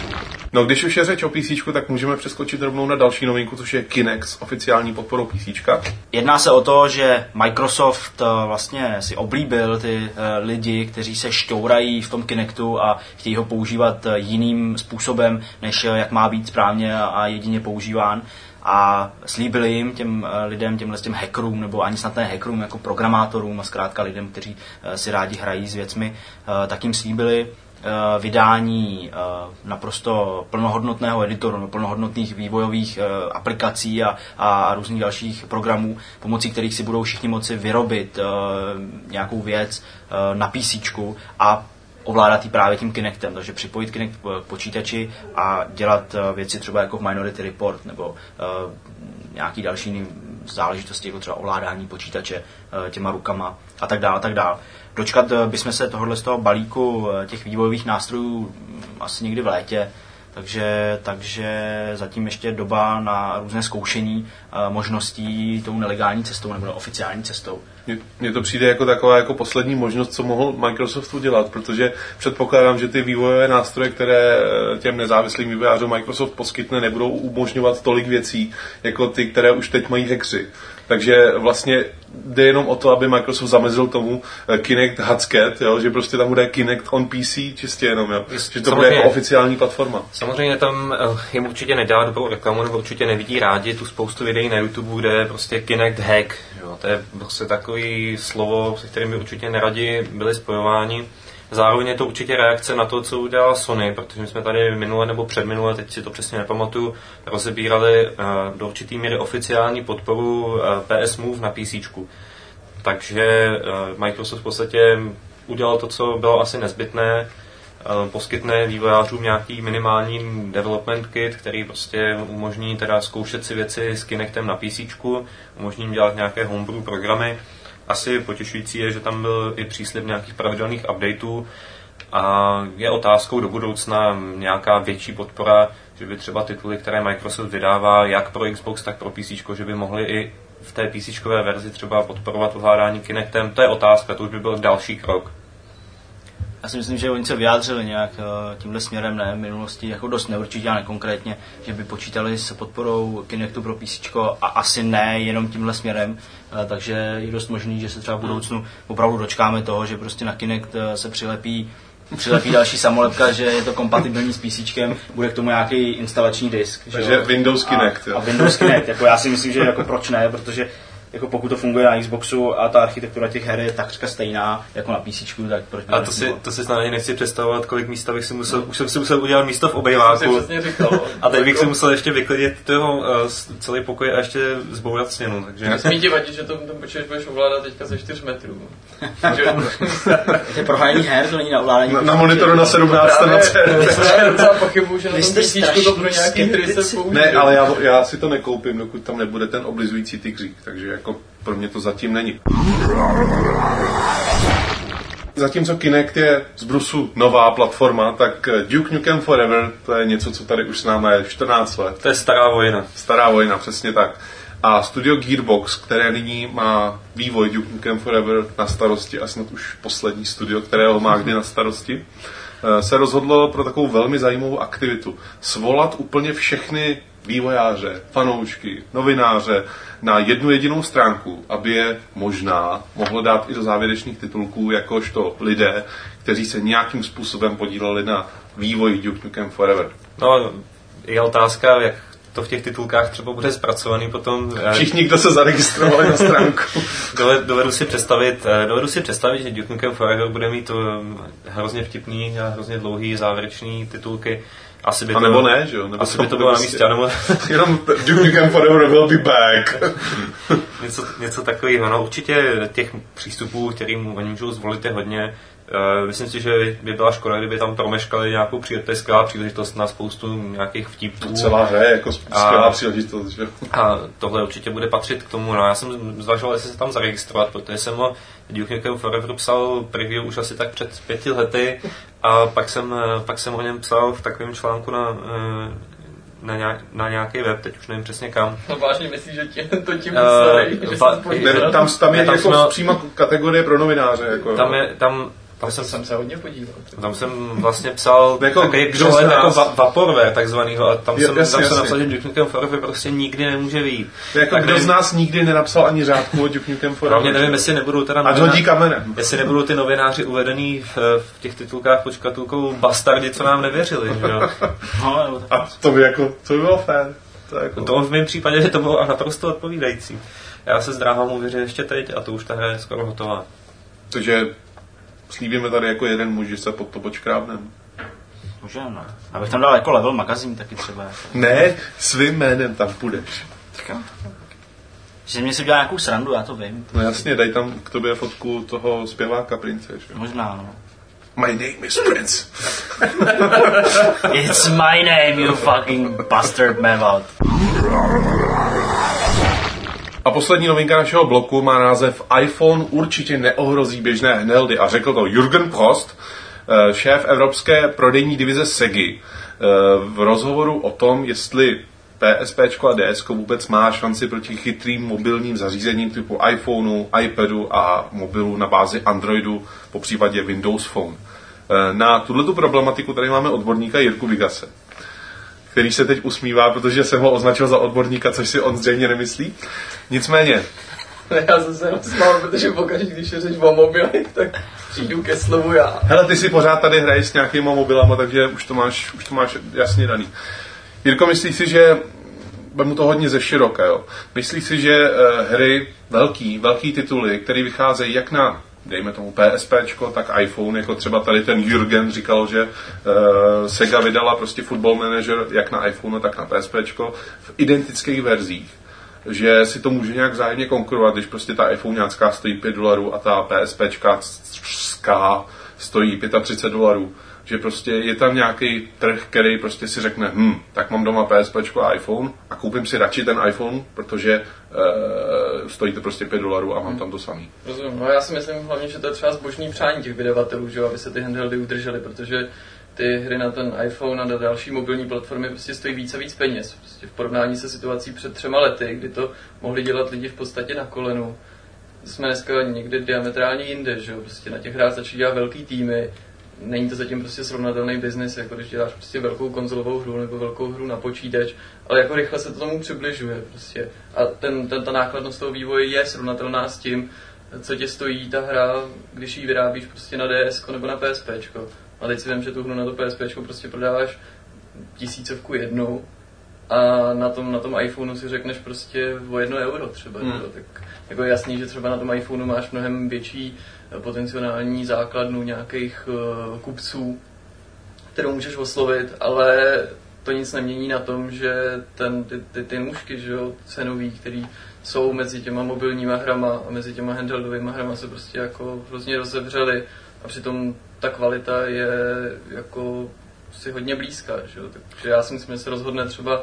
No, když už je řeč o PCčku, tak můžeme přeskočit rovnou na další novinku, což je Kinect s oficiální podporou PCčka. Jedná se o to, že Microsoft vlastně si oblíbil ty lidi, kteří se šťourají v tom Kinectu a chtějí ho používat jiným způsobem, než jak má být správně a jedině používán. A slíbili jim, těm lidem, těmhle těm hackerům, nebo ani snad ne hackerům, jako programátorům a zkrátka lidem, kteří si rádi hrají s věcmi, tak jim slíbili vydání naprosto plnohodnotného editoru, plnohodnotných vývojových aplikací a, a různých dalších programů, pomocí kterých si budou všichni moci vyrobit nějakou věc na PCčku a ovládat ji právě tím Kinectem, takže připojit Kinect k počítači a dělat věci třeba jako v Minority Report nebo nějaký další záležitosti, jako třeba ovládání počítače těma rukama a tak dále, a tak dále. Dočkat bychom se tohohle z toho balíku těch vývojových nástrojů asi někdy v létě, takže, takže zatím ještě doba na různé zkoušení možností tou nelegální cestou nebo oficiální cestou. Mně to přijde jako taková jako poslední možnost, co mohl Microsoft udělat, protože předpokládám, že ty vývojové nástroje, které těm nezávislým vývojářům Microsoft poskytne, nebudou umožňovat tolik věcí, jako ty, které už teď mají hackři. Takže vlastně jde jenom o to, aby Microsoft zamezil tomu Kinect Hacket, jo? Že prostě tam bude Kinect on P C čistě jenom, jo? Že to bude jako oficiální platforma. Samozřejmě tam jim určitě nedělá dobrou reklamu, nebo určitě nevidí rádi tu spoustu videí na YouTube, kde je prostě Kinect hack, jo? To je prostě takový slovo, se kterým by určitě neradi byli spojováni. Zároveň je to určitě reakce na to, co udělala Sony, protože my jsme tady minule nebo předminule, teď si to přesně nepamatuju, rozebírali uh, do určitý míry oficiální podporu uh, P S Move na PCčku. Takže uh, Microsoft v podstatě udělal to, co bylo asi nezbytné, uh, poskytne vývojářům nějaký minimální development kit, který prostě umožní teda zkoušet si věci s Kinectem na PCčku, umožní jim dělat nějaké homebrew programy. Asi potěšující je, že tam byl i příslib nějakých pravidelných updateů a je otázkou do budoucna nějaká větší podpora, že by třeba tituly, které Microsoft vydává jak pro Xbox, tak pro PC, že by mohly i v té PCčkové verzi třeba podporovat ovládání Kinectem. To je otázka, to už by byl další krok. Já si myslím, že oni se vyjádřili nějak tímhle směrem, ne v minulosti, jako dost neurčitě a nekonkrétně, že by počítali s podporou Kinectu pro PCčko a asi ne jenom tímhle směrem, takže je dost možný, že se třeba v budoucnu opravdu dočkáme toho, že prostě na Kinect se přilepí přilepí další samolepka, že je to kompatibilní s PCčkem, bude k tomu nějaký instalační disk. Takže Windows Kinect, a, a Windows Kinect, jako já si myslím, že jako proč ne, protože jako pokud to funguje na Xboxu a ta architektura těch her je takřka stejná jako na PCčku, tak proč by a to si, to si snad ani nechci představovat, kolik místa bych si musel, už jsem si musel udělat místo v obejváku. A teď bych si musel ještě vyklidit toho uh, celý pokoj a ještě zbourat stěnu. Takže nesmí ti vadit, že to ten počítač budeš ovládat teďka ze čtyř metrů. To je prohání her, to není na ovládání. Na, na monitoru na sedmnáct na C R T. Já docela pochybuju, že na tom PCčku to pro nějaký hry se použije. Ne, ale já, já si to nekoupím, dokud tam nebude ten oblizující tygřík, takže jako pro mě to zatím není. Zatímco Kinect je z brusu nová platforma, tak Duke Nukem Forever, to je něco, co tady už známe čtrnáct let. To je stará vojna. Stará vojna, přesně tak. A studio Gearbox, které nyní má vývoj Duke Nukem Forever na starosti, a snad už poslední studio, které ho má kdy na starosti, se rozhodlo pro takovou velmi zajímavou aktivitu. Svolat úplně všechny vývojáře, fanoušky, novináře na jednu jedinou stránku, aby je možná mohlo dát i do závěrečných titulků jakožto lidé, kteří se nějakým způsobem podíleli na vývoji Duke Nukem Forever. No, je otázka, jak to v těch titulkách třeba bude zpracovaný potom. Všichni, kdo se zaregistrovali na stránku. Dovedu si představit, dovedu si představit, že Duke Nukem Forever bude mít hrozně vtipný a hrozně dlouhý závěrečný titulky. Asi by a to, nebo ne, že jo? Nebo asi by to bylo na místě, nebo... Jenom Duke Nukem Forever will be back. něco, něco takového. No určitě těch přístupů, kterým oni můžou zvolit, je hodně. Uh, myslím si, že by byla škoda, kdyby tam promeškali nějakou skvělá příležitost na spoustu nějakých vtipů. Celá hra je jako skvělá příležitost, že? A tohle určitě bude patřit k tomu. No, já jsem zvažoval, jestli se tam zaregistrovat, protože jsem o Duke Nukem Forever psal preview už asi tak před pěti lety a pak jsem, pak jsem o něm psal v takovém článku na, na, nějak, na nějaký web, teď už nevím přesně kam. No vážně myslíš, že tě, to tím mysleli? Uh, tam, tam je tam jako jsme, přímo kategorie pro novináře. Jako, tam, je, tam Tam jsem, jsem se hodně podíval. Tam jsem vlastně psal jako, takový přehled jako va- vaporware takzvanýho a tam je, jsem, jasně, tam jsem jasně. napsal, že Duke Nukem Forever prostě nikdy nemůže vyjít. Jako tak kdo nevím, z nás nikdy nenapsal ani řádku o Duke Nukem Forever. Hlavně nevím, jestli nebudou teda a hodí kamenem. Jestli nebudou ty novináři uvedený v, v těch titulkách pod škatulkou bastardi, co nám nevěřili, že jo? No, a to by jako, to by bylo fér. To, jako... to v mém případě, že to bylo naprosto odpovídající. Já se zdráhám uvěřit ještě teď a to už ta hra je skoro hotová. Takže slíbíme tady jako jeden muž, že se pod to počkrábnem. Můžeme, no. Abych tam dal jako level magazín taky třeba. Jako. Ne, svým jménem tam půjdeš. Tak jo. Že mě si udělá nějakou srandu, já to vím. No jasně, daj tam k tobě fotku toho zpěváka Prince, že? Možná, no. My name is Prince. It's my name, you fucking bastard mevat. A poslední novinka našeho bloku má název iPhone určitě neohrozí běžné handheldy a řekl to Jürgen Prost, šéf evropské prodejní divize Segy, v rozhovoru o tom, jestli PSPčko a DSko vůbec má šanci proti chytrým mobilním zařízením typu iPhoneu, iPadu a mobilu na bázi Androidu, po případě Windows Phone. Na tuhletu problematiku tady máme odborníka Jirku Vigase, který se teď usmívá, protože jsem ho označil za odborníka, což si on zřejmě nemyslí. Nicméně. Já jsem se smál, protože pokaždé, když je řeč o mobilech, tak přijdu ke slovu já. Hele, ty si pořád tady hraješ s nějakýma mobilama, takže už to máš, už to máš jasně daný. Jirko, myslíš si, že mu to hodně ze široka, jo? Myslíš si, že uh, hry, velký, velký tituly, které vycházejí jak na, dejme tomu PSPčko, tak iPhone, jako třeba tady ten Jürgen říkal, že uh, Sega vydala prostě Football Manager jak na iPhone, tak na PSPčko v identických verzích, že si to může nějak vzájemně konkurovat, když prostě ta iPhoneácká stojí pět dolarů a ta PSPčka stojí třicet pět dolarů. Že prostě je tam nějaký trh, který prostě si řekne, hm, tak mám doma PSPčko a iPhone a koupím si radši ten iPhone, protože e, stojí to prostě pět dolarů a mám tam to samý. Rozumím, no já si myslím hlavně, že to je třeba zbožný přání těch vydavatelů, že, aby se ty handheldy udržely, protože ty hry na ten iPhone a na další mobilní platformy prostě stojí víc a víc peněz. Prostě v porovnání se situací před třema lety, kdy to mohli dělat lidi v podstatě na kolenu, jsme dneska někde diametrálně jinde, že jo, prostě na těch hrách začali dělat velký týmy. Není to zatím prostě srovnatelný biznis, jako když děláš prostě velkou konzolovou hru nebo velkou hru na počítač, ale jako rychle se to tomu přibližuje prostě. A ten, ten, ta nákladnost toho vývoje je srovnatelná s tím, co tě stojí ta hra, když ji vyrábíš prostě na DSko nebo na PSPčko. A teď si vím, že tu hru na to PSPčko prostě prodáváš tisícovku jednou a na tom, na tom iPhoneu si řekneš prostě o jedno euro třeba. Hmm. Tak jako je jasný, že třeba na tom iPhoneu máš mnohem větší potenciální základnu nějakých uh, kupců, kterou můžeš oslovit, ale to nic nemění na tom, že ten, ty, ty, ty nůžky, že jo, cenový, který jsou mezi těma mobilníma hrama a mezi těma handheldovými hrama se prostě jako hrozně rozevřely a přitom ta kvalita je jako si hodně blízká, že jo? Takže já si myslím, že se rozhodne třeba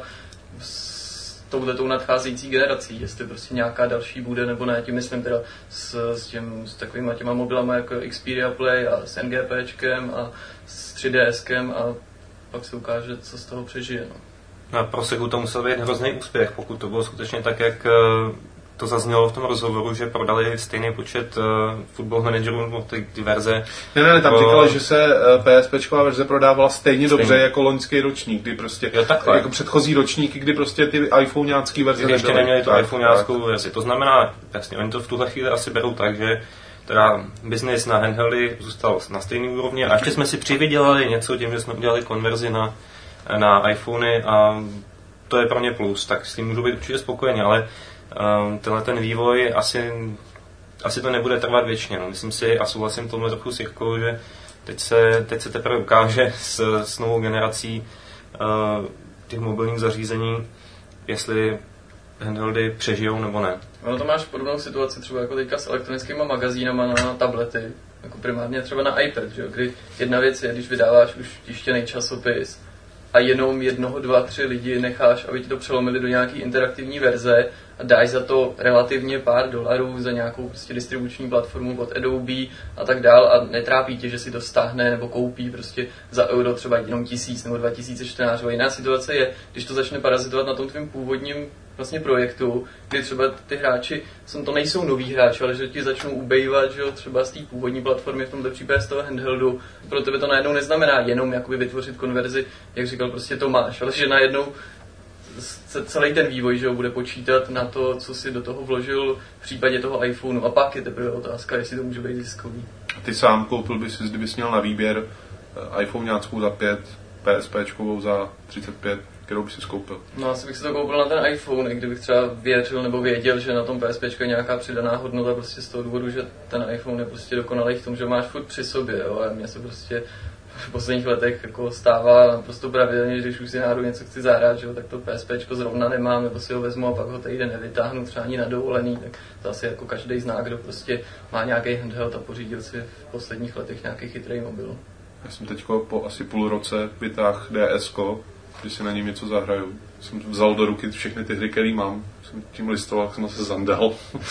s touhletou nadcházející generací, jestli prostě nějaká další bude nebo ne, tím myslím teda s, s, těm, s takovýma těma mobilama jako Xperia Play a s NGPčkem a s tři DSkem a pak se ukáže, co z toho přežije. No. No, pro Segu to musel být hrozný úspěch, pokud to bylo skutečně tak, jak to zaznělo v tom rozhovoru, že prodali stejný počet uh, Football Managerů nebo ty, ty verze. Ne, ne, ne, tam o... říkali, že se uh, PSPčková verze prodávala stejně, stejně dobře jako loňský ročník, kdy prostě, jo, jako předchozí ročníky, kdy prostě ty iPhoneácký verze nebyly. Ještě neměli tu iPhoneáckou verzi. To znamená, jasně, oni to v tuhle chvíli asi berou tak, že teda business na handheldy zůstal na stejné úrovni a ještě jsme si přivydělali něco tím, že jsme udělali konverzi na, na iPhony a to je pro ně plus, tak s tím můžu být určitě spokojený, ale um, tenhle ten vývoj asi, asi to nebude trvat věčně. No. Myslím si a souhlasím tomu trochu s Jirkou, že teď se, teď se teprve ukáže s, s novou generací uh, těch mobilních zařízení, jestli handheldy přežijou nebo ne. No to máš podobnou situaci třeba jako teďka s elektronickými magazínama na tablety, jako primárně třeba na iPad, že jo? Kdy jedna věc je, když vydáváš už tištěný časopis a jenom jednoho, dva, tři lidi necháš, aby ti to přelomili do nějaký interaktivní verze a dáš za to relativně pár dolarů za nějakou prostě distribuční platformu od Adobe a tak dál a netrápí tě, že si to stáhne nebo koupí prostě za euro třeba jenom tisíc nebo dva tisíce čtenářů. Jiná situace je, když to začne parazitovat na tom tvým původním vlastně projektu, kdy třeba ty hráči, jsou to nejsou noví hráči, ale že ti začnou ubejvat, že jo, třeba z té původní platformy, v tomto případě z toho handheldu. Pro tebe to najednou neznamená jenom jakoby vytvořit konverzi, jak říkal prostě Tomáš, ale že najednou celý ten vývoj, že jo, bude počítat na to, co si do toho vložil v případě toho iPhoneu. A pak je teprve otázka, jestli to může být ziskový. A ty sám koupil bys, kdybys měl na výběr iPhoneáckou za pět, PSPčkovou za třicet pět, kterou bys si skoupil? No asi bych si to koupil na ten iPhone, i kdybych třeba věřil nebo věděl, že na tom PSPčku je nějaká přidaná hodnota, prostě z toho důvodu, že ten iPhone je prostě dokonalý v tom, že máš furt při sobě, jo, a mně se prostě v posledních letech jako stává naprosto pravidelně, že když už si náhodou něco chci zahrát, že, tak to PSPčko zrovna nemám, nebo si ho vezmu a pak ho týden nevytáhnu, třeba ani na dovolený, tak to asi jako každý zná, kdo prostě má nějaký handheld a pořídil si v posledních letech nějaký chytrý mobil. Já jsem teď po asi půl roce vytáhl DSko, když si na něm něco zahraju. Jsem vzal do ruky všechny ty hry, které mám. Jsem tím listoval, jsem se zandal.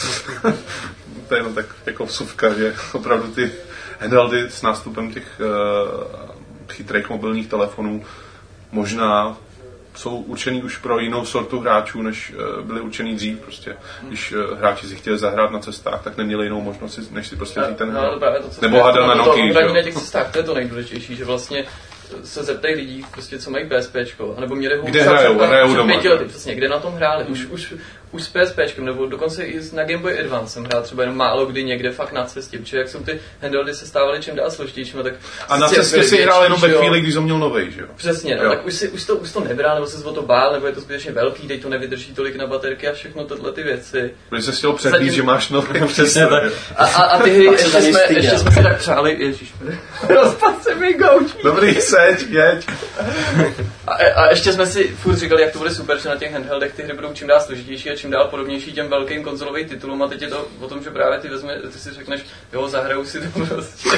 To je jenom tak jako vsuvka, že opravdu ty handheldy s nástupem těch uh, chytrých mobilních telefonů možná jsou určený už pro jinou sortu hráčů, než uh, byly určený dřív. Prostě. Když uh, hráči si chtěli zahrát na cestách, tak neměli jinou možnost, než si prostě vzít ten no, no, to, co nebo hadel na Nokia. To, na těch cestách, to je to nejdůležitější, že vlastně se zeptají lidí, prostě, co mají PSPčko, nebo měli ho kde hrajou, hrajou doma. Pěti lety, přesně, kde na tom hráli, mm. už, už, už s PSPčkem, nebo dokonce i na Game Boy Advance jsem hrál třeba jenom málo kdy někde fakt na cestě, protože jak jsou ty handheldy se stávaly čím dál složitějšími, tak... A na cestě si hrál jenom ve chvíli, když jsem měl novej, že jo? Přesně, no, jo. Tak už, si, už, to, už to nebral, nebo se o to bál, nebo je to zbytečně velký, teď to nevydrží tolik na baterky a všechno tyhle ty věci. Protože jsi chtěl předvíst, Zatím... že máš nový, přesně tak. A, a, a ty hry, ještě jsme, ještě jsme si tak přáli, ježišme, rozpad se mi gaučí. Dobrý, seď, jeď. A, a ještě jsme si furt říkali, jak to bude super, že na těch handheldech ty hry budou čím dál složitější a čím dál podobnější těm velkým konzolovým titulům a teď je to o tom, že právě ty vezme, ty si řekneš, jo, zahraju si to prostě.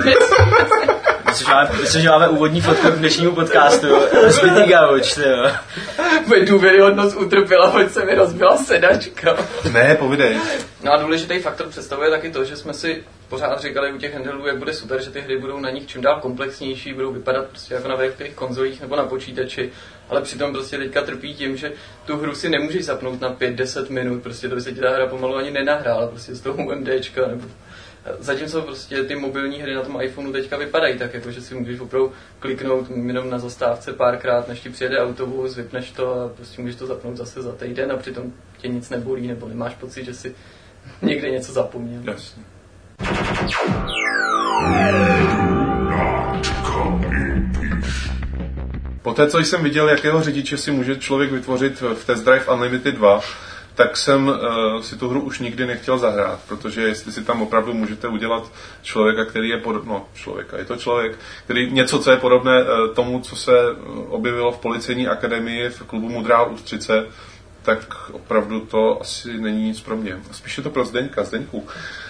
Myslím, že máme úvodní fotku k dnešnímu podcastu, rozbitý gauč, jo. Moje důvěryhodnost utrpěla, hoď se mi rozbila sedačka. Ne, povidej. No a důležitý faktor představuje taky to, že jsme si pořád říkali u těch handheldů, jak bude super, že ty hry budou na nich čím dál komplexnější, budou vypadat prostě jako na velkých konzolích nebo na počítači, ale přitom prostě teďka trpí tím, že tu hru si nemůžeš zapnout na pět deset minut, prostě to by se ti ta hra pomalu ani nenahrála, prostě z toho UMDčka nebo... Zatímco prostě ty mobilní hry na tom iPhoneu teďka vypadají tak, jako že si můžeš opravdu kliknout jenom na zastávce párkrát, než ti přijede autobus, vypneš to a prostě můžeš to zapnout zase za týden a přitom tě nic nebolí nebo nemáš pocit, že si někde něco zapomněl. Jasně. Poté, co jsem viděl, jakého řidiče si může člověk vytvořit v Test Drive Unlimited dva, tak jsem uh, si tu hru už nikdy nechtěl zahrát, protože jestli si tam opravdu můžete udělat člověka, který je podobný, no člověka, je to člověk, který něco, co je podobné uh, tomu, co se objevilo v Policejní akademii v klubu Modrá ústřice, tak opravdu to asi není nic pro mě. Spíš je to pro Zdeňka, Zdeňku.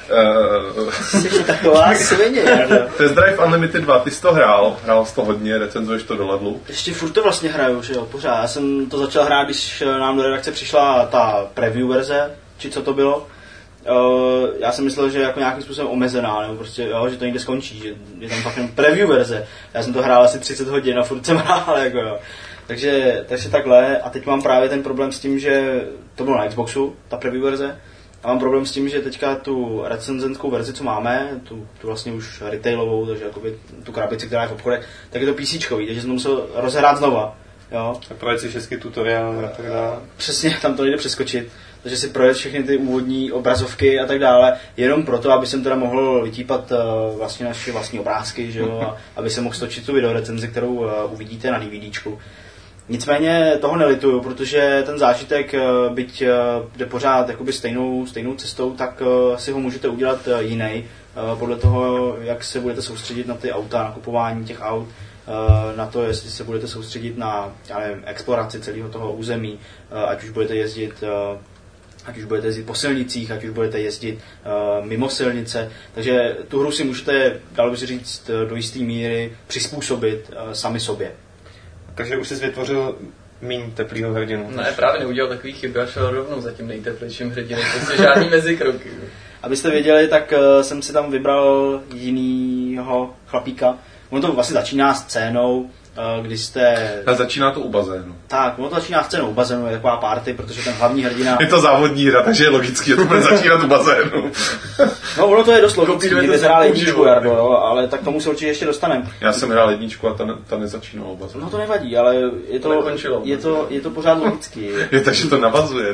Uh, Jsi taková svině. Test Drive Unlimited dva, ty jsi to hrál, hrál jsi to hodně, recenzuješ to do levelu. Ještě furt to vlastně hraju, že jo, pořád. Já jsem to začal hrát, když nám do redakce přišla ta preview verze, či co to bylo. Uh, já jsem myslel, že je jako nějakým způsobem omezená, nebo prostě, jo, že to někde skončí, že je tam fakt jen preview verze. Já jsem to hrál asi třicet hodin a furt jsem hrál, jako jo. Takže, takže takhle, a teď mám právě ten problém s tím, že to bylo na Xboxu, ta preview verze, a mám problém s tím, že teďka tu recenzentskou verzi, co máme, tu, tu vlastně už retailovou, takže jakoby tu krabici, která je v obchodech, tak je to PCčkový, takže jsem to musel rozhrát znova, jo. A projet si všechny tutoriály a tak dále. Přesně, tam to nejde přeskočit, takže si projet všechny ty úvodní obrazovky a tak dále, jenom proto, aby jsem teda mohl vytípat uh, vlastně naše vlastní obrázky, že jo, a aby jsem mohl stočit tu videorecenzi, kterou uh, uvidíte na DVDčku. Nicméně toho nelituju, protože ten zážitek, byť jde pořád jakoby stejnou, stejnou cestou, tak si ho můžete udělat jiný. Podle toho, jak se budete soustředit na ty auta, na kupování těch aut, na to, jestli se budete soustředit na, já nevím, exploraci celého toho území, ať už budete jezdit ať už budete jezdit po silnicích, ať už budete jezdit uh, mimo silnice. Takže tu hru si můžete, dalo by se říct, do jisté míry přizpůsobit uh, sami sobě. Takže už jsi vytvořil míň teplýho hrdinu. Ne, právě neudělal takový chyby a šel rovnou za tím nejteplejším hrdinou. Prostě žádný mezikroky. Abyste věděli, tak uh, jsem si tam vybral jinýho chlapíka. Ono to vlastně začíná scénou, když jste... A začíná to u bazénu. Tak, ono to začíná v cenu u bazénu, je taková party, protože ten hlavní hrdina... Je to závodní hra, takže je logický, že to bude začínat u bazénu. No, ono to je dost logický, kdyby hrál jedničku, Jardo, jo, ale tak tomu se určitě ještě dostaneme. Já jsem hrál jedničku a ta, ne, ta nezačínala u bazénu. No to nevadí, ale je to, je to, je to pořád logický. Je takže to navazuje.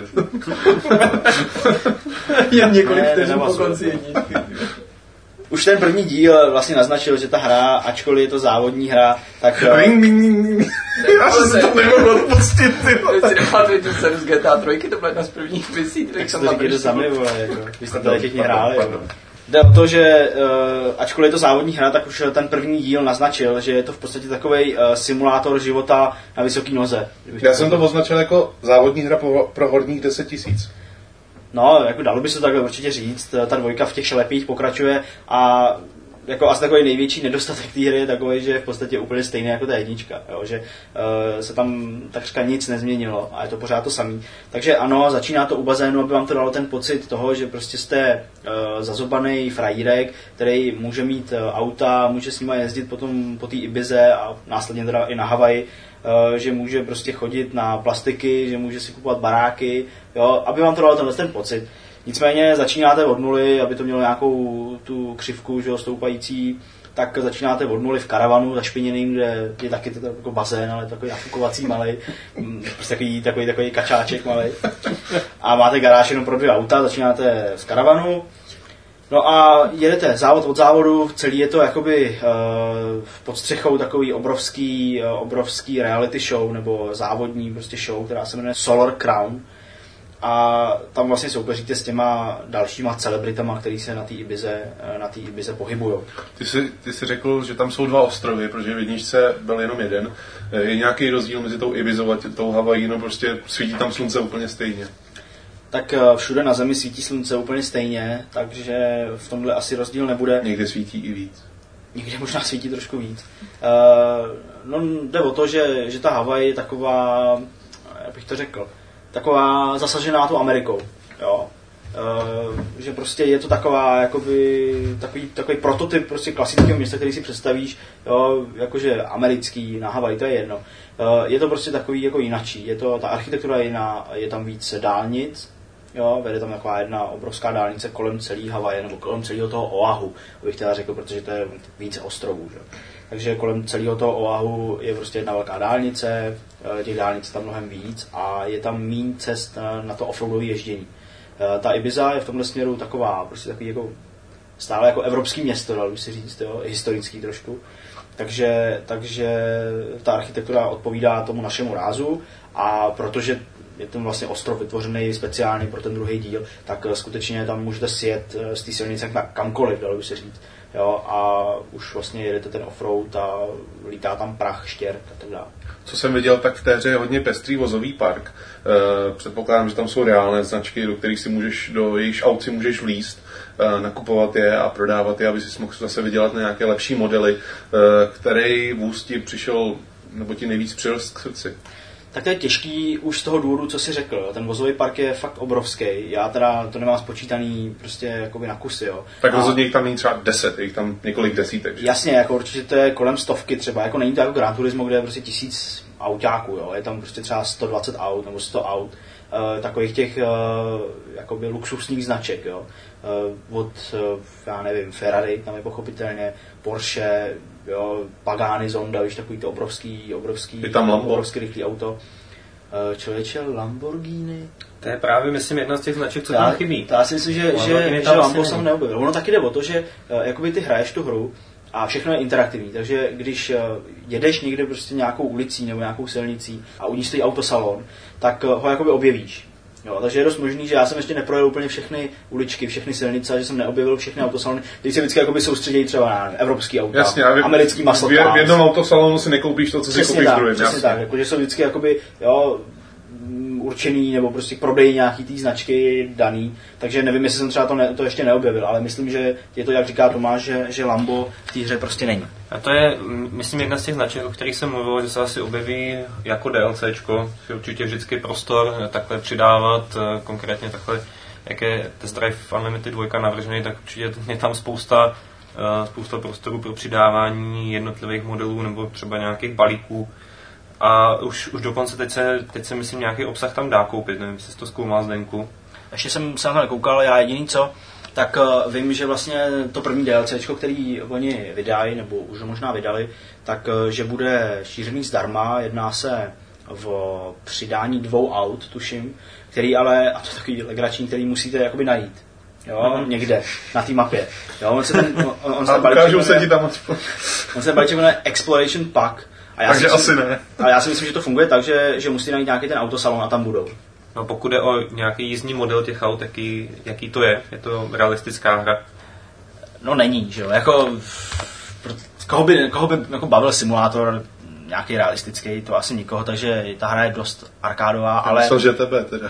Jen několik vteřin po konci jedničky. Už ten první díl vlastně naznačil, že ta hra, ačkoliv je to závodní hra, tak... Ring, ring, ring. Já jsem si to nemohl odpustit, ty vole. Vy si nepamatuji tu scénu z G T A tři, to byla jedna z prvních misí. Tak se to říkejte sami, vole, jako. Vy jste tady všichni hráli, jo. Jde o to, že uh, ačkoliv je to závodní hra, tak už ten první díl naznačil, že je to v podstatě takovej uh, simulátor života na vysoký noze. Já jsem to označil jako závodní hra pro, pro horních deset tisíc. No, jako dalo by se takhle určitě říct, ta dvojka v těch šlepích pokračuje a jako asi takový největší nedostatek té hry je takový, že je v podstatě úplně stejný jako ta jednička, jo? Že uh, se tam takřka nic nezměnilo a je to pořád to samý. Takže ano, začíná to u bazénu, aby vám to dalo ten pocit toho, že prostě jste uh, zazobaný frajírek, který může mít uh, auta, může s nima jezdit potom po té Ibize a následně teda i na Havaji, uh, že může prostě chodit na plastiky, že může si kupovat baráky, jo? Aby vám to dalo tenhle ten pocit. Nicméně začínáte od nuly, aby to mělo nějakou tu křivku, že jo, stoupající, tak začínáte od nuly v karavanu zašpiněným, kde je taky to jako bazén, ale takový nafukovací malej, prostě takový, takový, takový kačáček malej. A máte garáž jenom pro dvě auta, začínáte z karavanu. No a jedete závod od závodu, celý je to jakoby uh, pod střechou takový obrovský, uh, obrovský reality show, nebo závodní prostě show, která se jmenuje Solar Crown. A tam vlastně soupeříte s těma dalšíma celebritama, který se na té Ibize, na té Ibize pohybujou. Ty jsi, ty jsi řekl, že tam jsou dva ostrovy, protože v jedničce byl jenom jeden. Je nějaký rozdíl mezi tou Ibizou a tou Havají, no prostě svítí tam slunce úplně stejně? Tak všude na zemi svítí slunce úplně stejně, takže v tomhle asi rozdíl nebude. Někde svítí i víc. Někde možná svítí trošku víc. Uh, no jde o to, že, že ta Havaj je taková, jak bych to řekl, taková zasažená tou Amerikou, jo. E, že prostě je to taková, jakoby, takový, takový prototyp prostě klasického města, který si představíš, jo, jakože americký, na Havaji, to je jedno. E, je to prostě takový jako jinačí, je to, ta architektura je jiná, je tam víc dálnic, jo, vede tam taková jedna obrovská dálnice kolem celý Havaje, nebo kolem celého toho Oahu, abych teda řekl, protože to je více ostrovů, že? Takže kolem celého toho Oahu je prostě jedna velká dálnice, těch dálnic tam mnohem víc a je tam míň cest na to offroadové ježdění. Ta Ibiza je v tomhle směru taková, prostě takový jako stále jako evropský město, dalo by si říct, jo, historický trošku. Takže, takže ta architektura odpovídá tomu našemu rázu a protože je ten vlastně ostrov vytvořený speciálně pro ten druhý díl, tak skutečně tam můžete sjet z té silnice kamkoliv, dalo by se říct. Jo, a už vlastně jedete ten offroad a lítá tam prach, štěrk a tak dále. Co jsem viděl, tak v té hře je hodně pestrý vozový park. E, předpokládám, že tam jsou reálné značky, do kterých si můžeš, do jejichž aut si můžeš vlízt, e, nakupovat je a prodávat je, aby si mohl zase vydělat na nějaké lepší modely, e, který vůz ti přišel, nebo ti nejvíc přirost k srdci. Tak to je těžký už z toho důvodu, co jsi řekl. Ten vozový park je fakt obrovský. Já teda to nemám spočítaný prostě jakoby na kusy, jo. Tak a rozhodně jich tam není třeba deset, jich tam několik desítek. Že? Jasně, jako určitě to je kolem stovky třeba. Jako není to jako Gran Turismo, kde je prostě tisíc autáků, jo. Je tam prostě třeba sto dvacet aut nebo sto aut. Uh, takových těch uh, jakoby luxusních značek, jo. Uh, od, uh, já nevím, Ferrari, tam je pochopitelně, Porsche, jo, Pagani, Zonda, víš, takový to obrovský, obrovský, je tam Lambo. obrovský rychlý auto. Uh, člověče, Lamborghini. To je právě, myslím, jedna z těch značek, co tam chybí. Já si myslím, že, že, že Lambo jsem neobjevil. Ono taky jde o to, že uh, jakoby ty hraješ tu hru a všechno je interaktivní, takže když uh, jedeš někde prostě nějakou ulicí nebo nějakou silnicí a u ní stojí autosalon, tak uh, ho jakoby objevíš. Jo, takže je dost možný, že já jsem ještě neprojel úplně všechny uličky, všechny silnice, že jsem neobjevil všechny autosalony, když se vždycky jakoby soustředí třeba na evropský auta, jasně, americký maslotán. V jednom autosalonu si nekoupíš to, co si koupíš v druhém. Přesně tak, jakože jsou vždycky jakoby, jo, určený nebo prostě prodej nějaký té značky daný, takže nevím, jestli jsem třeba to, ne, to ještě neobjevil, ale myslím, že je to, jak říká Tomáš, že, že Lambo v té hře prostě není. A to je, myslím, jedna z těch značek, o kterých jsem mluvil, že se asi objeví jako DLCčko, že určitě vždycky prostor takhle přidávat, konkrétně takhle, jak je Test Drive Unlimited dva navržený, tak určitě je tam spousta spousta prostoru pro přidávání jednotlivých modelů nebo třeba nějakých balíků. A už, už dokonce teď se, teď se myslím nějaký obsah tam dá koupit, nevím, jestli jsi to zkoumal Zdeňku. Ještě jsem se na to nekoukal, já jediný co, tak uh, vím, že vlastně to první DLCčko, který oni vydají, nebo už ho možná vydali, tak uh, že bude šířený zdarma, jedná se v přidání dvou aut, tuším, který ale, a to je takový legrační, který musíte jakoby najít. Jo, mm-hmm. někde, na té mapě. Jo, on se ten, on, on se ukážou se ti tam aspoň. On se balíček jmenuje Exploration Pack. A já takže myslím, asi ne. A já si myslím, že to funguje tak, že, že musí najít nějaký ten autosalon a tam budou. No pokud jde o nějaký jízdní model těch aut, jaký, jaký to je? Je to realistická hra? No není, že jo, jako koho by, koho by jako bavil simulátor nějaký realistický, to asi nikoho, takže ta hra je dost arkádová, ale... Myslel, že tebe teda.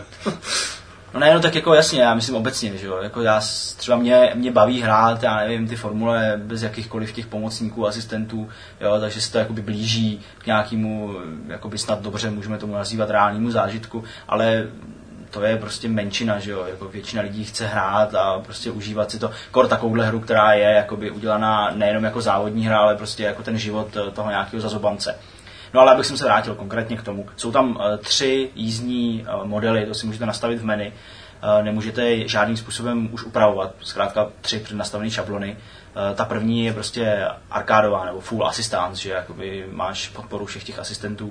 No ne, no tak jako jasně, já myslím obecně, že jo, jako já třeba mě, mě baví hrát, já nevím, ty formule bez jakýchkoliv těch pomocníků, asistentů, jo, takže se to jakoby blíží k nějakému, jakoby snad dobře můžeme tomu nazývat reálnému zážitku, ale to je prostě menšina, že jo, jako většina lidí chce hrát a prostě užívat si to, kor takovouhle hru, která je jakoby udělaná nejenom jako závodní hra, ale prostě jako ten život toho nějakého zazobance. No ale abych se vrátil konkrétně k tomu. Jsou tam uh, tři jízdní uh, modely, to si můžete nastavit v menu. Uh, nemůžete je žádným způsobem už upravovat. Zkrátka tři přednastavené šablony. Uh, ta první je prostě arkádová nebo full assistance, že jakoby máš podporu všech těch asistentů uh,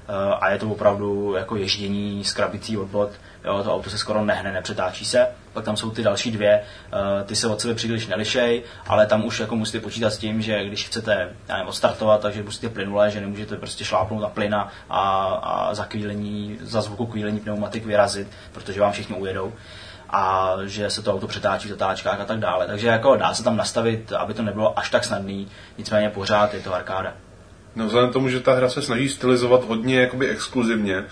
a je to opravdu jako ježdění z krabicí od bod. Jo, to auto se skoro nehne, nepřetáčí se. Pak tam jsou ty další dvě, uh, ty se od sebe příliš nelišej, ale tam už jako musíte počítat s tím, že když chcete, já nevím, odstartovat, takže musíte plynule, že nemůžete prostě šlápnout na plyna a, a za kvílení, za zvuku kvílení pneumatik vyrazit, protože vám všichni ujedou a že se to auto přetáčí v zatáčkách a tak dále. Takže jako dá se tam nastavit, aby to nebylo až tak snadný, nicméně pořád je to arkáda. No vzhledem tomu, že ta hra se snaží stylizovat hodně jakoby exkluzivně,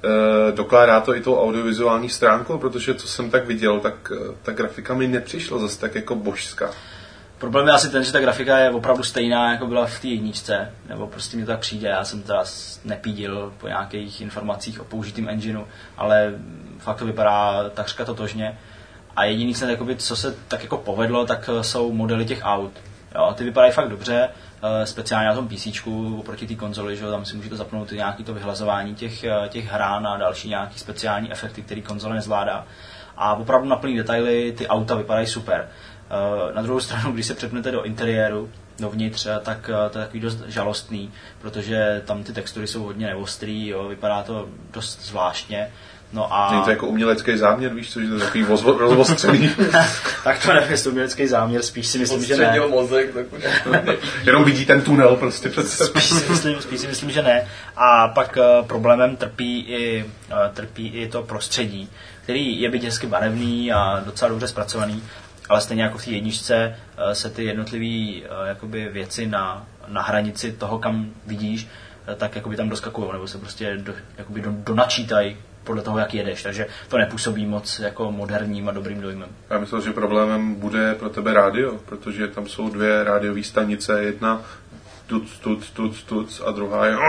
dokládá to i tou audiovizuální stránkou, protože co jsem tak viděl, tak ta grafika mi nepřišla zase tak jako božská. Problém je asi ten, že ta grafika je opravdu stejná, jako byla v té jedničce, nebo prostě mi to tak přijde, já jsem teda nepídil po nějakých informacích o použitým engineu, ale fakt to vypadá takřka totožně. A jediný, co se tak jako povedlo, tak jsou modely těch aut. Jo, ty vypadají fakt dobře, speciálně na tom PCčku oproti té konzoli, že tam si můžete zapnout nějaký to vyhlazování těch, těch hrán a další nějaký speciální efekty, které konzole nezvládá. A opravdu na plný detaily ty auta vypadají super. Na druhou stranu, když se přepnete do interiéru, dovnitř, tak to je takový dost žalostný, protože tam ty textury jsou hodně neostrý, jo, vypadá to dost zvláštně. No a... Není to jako umělecký záměr, víš co, že to je takový rozostřený. Tak to nevím, jestli umělecký záměr, spíš si myslím, že ne. Mozek, tak už jenom vidí ten tunel prostě před sebou. Spíš si myslím, spíš si myslím, že ne. A pak uh, problémem trpí i, uh, trpí i to prostředí, který je byť hezky barevný a docela dobře zpracovaný, ale stejně jako v té jedničce uh, se ty jednotlivé uh, jakoby věci na, na hranici toho, kam vidíš, uh, tak jakoby tam doskakují, nebo se prostě do, jakoby do, donačítají podle toho, jak jedeš, takže to nepůsobí moc jako moderním a dobrým dojmem. Já myslel, že problémem bude pro tebe rádio, protože tam jsou dvě rádiové stanice, jedna tuc, tuc, tuc, tuc a druhá je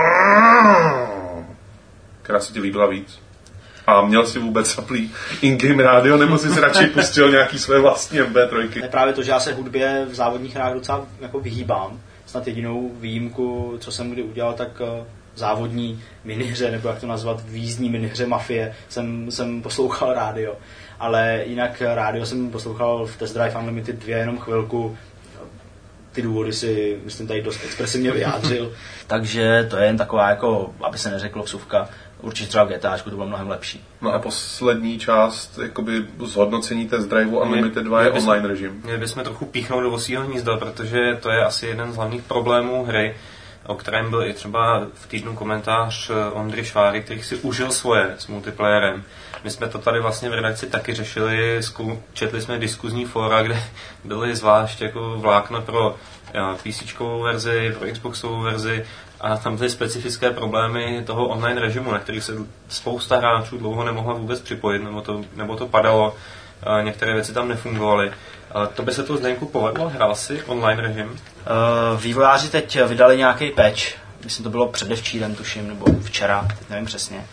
která se ti líbila víc. A měl jsi vůbec zaplý in-game rádio, nebo jsi si radši pustil nějaký své vlastní em bé tři? Je právě to, že já se hudbě v závodních hrách docela jako vyhýbám. Snad jedinou výjimku, co jsem kdy udělal, tak závodní minihře, nebo jak to nazvat, výjízdní minihře Mafie, jsem, jsem poslouchal rádio. Ale jinak rádio jsem poslouchal v Test Drive Unlimited dva jenom chvilku. Ty důvody si, myslím, tady dost expresivně vyjádřil. Takže to je jen taková, jako, aby se neřeklo vsuvka. Určitě třeba v GTAčku to bylo mnohem lepší. No a poslední část jakoby zhodnocení Test Drive Unlimited dva je online bysme, režim. Měli bychom trochu píchnout do vosího hnízda, protože to je asi jeden z hlavních problémů hry, o kterém byl i třeba v týdnu komentář Ondry Šváry, který si užil svoje s multiplayerem. My jsme to tady vlastně v redakci taky řešili, četli jsme diskuzní fóra, kde byly zvlášť jako vlákna pro PCčkovou verzi, pro Xboxovou verzi a tam byly specifické problémy toho online režimu, na kterých se spousta hráčů dlouho nemohla vůbec připojit, nebo to, nebo to padalo, některé věci tam nefungovaly. To by se to Zdeňku povedlo? Hrál si online režim? Uh, vývojáři teď vydali nějaký patch, myslím to bylo předevčírem tuším, nebo včera, teď nevím přesně.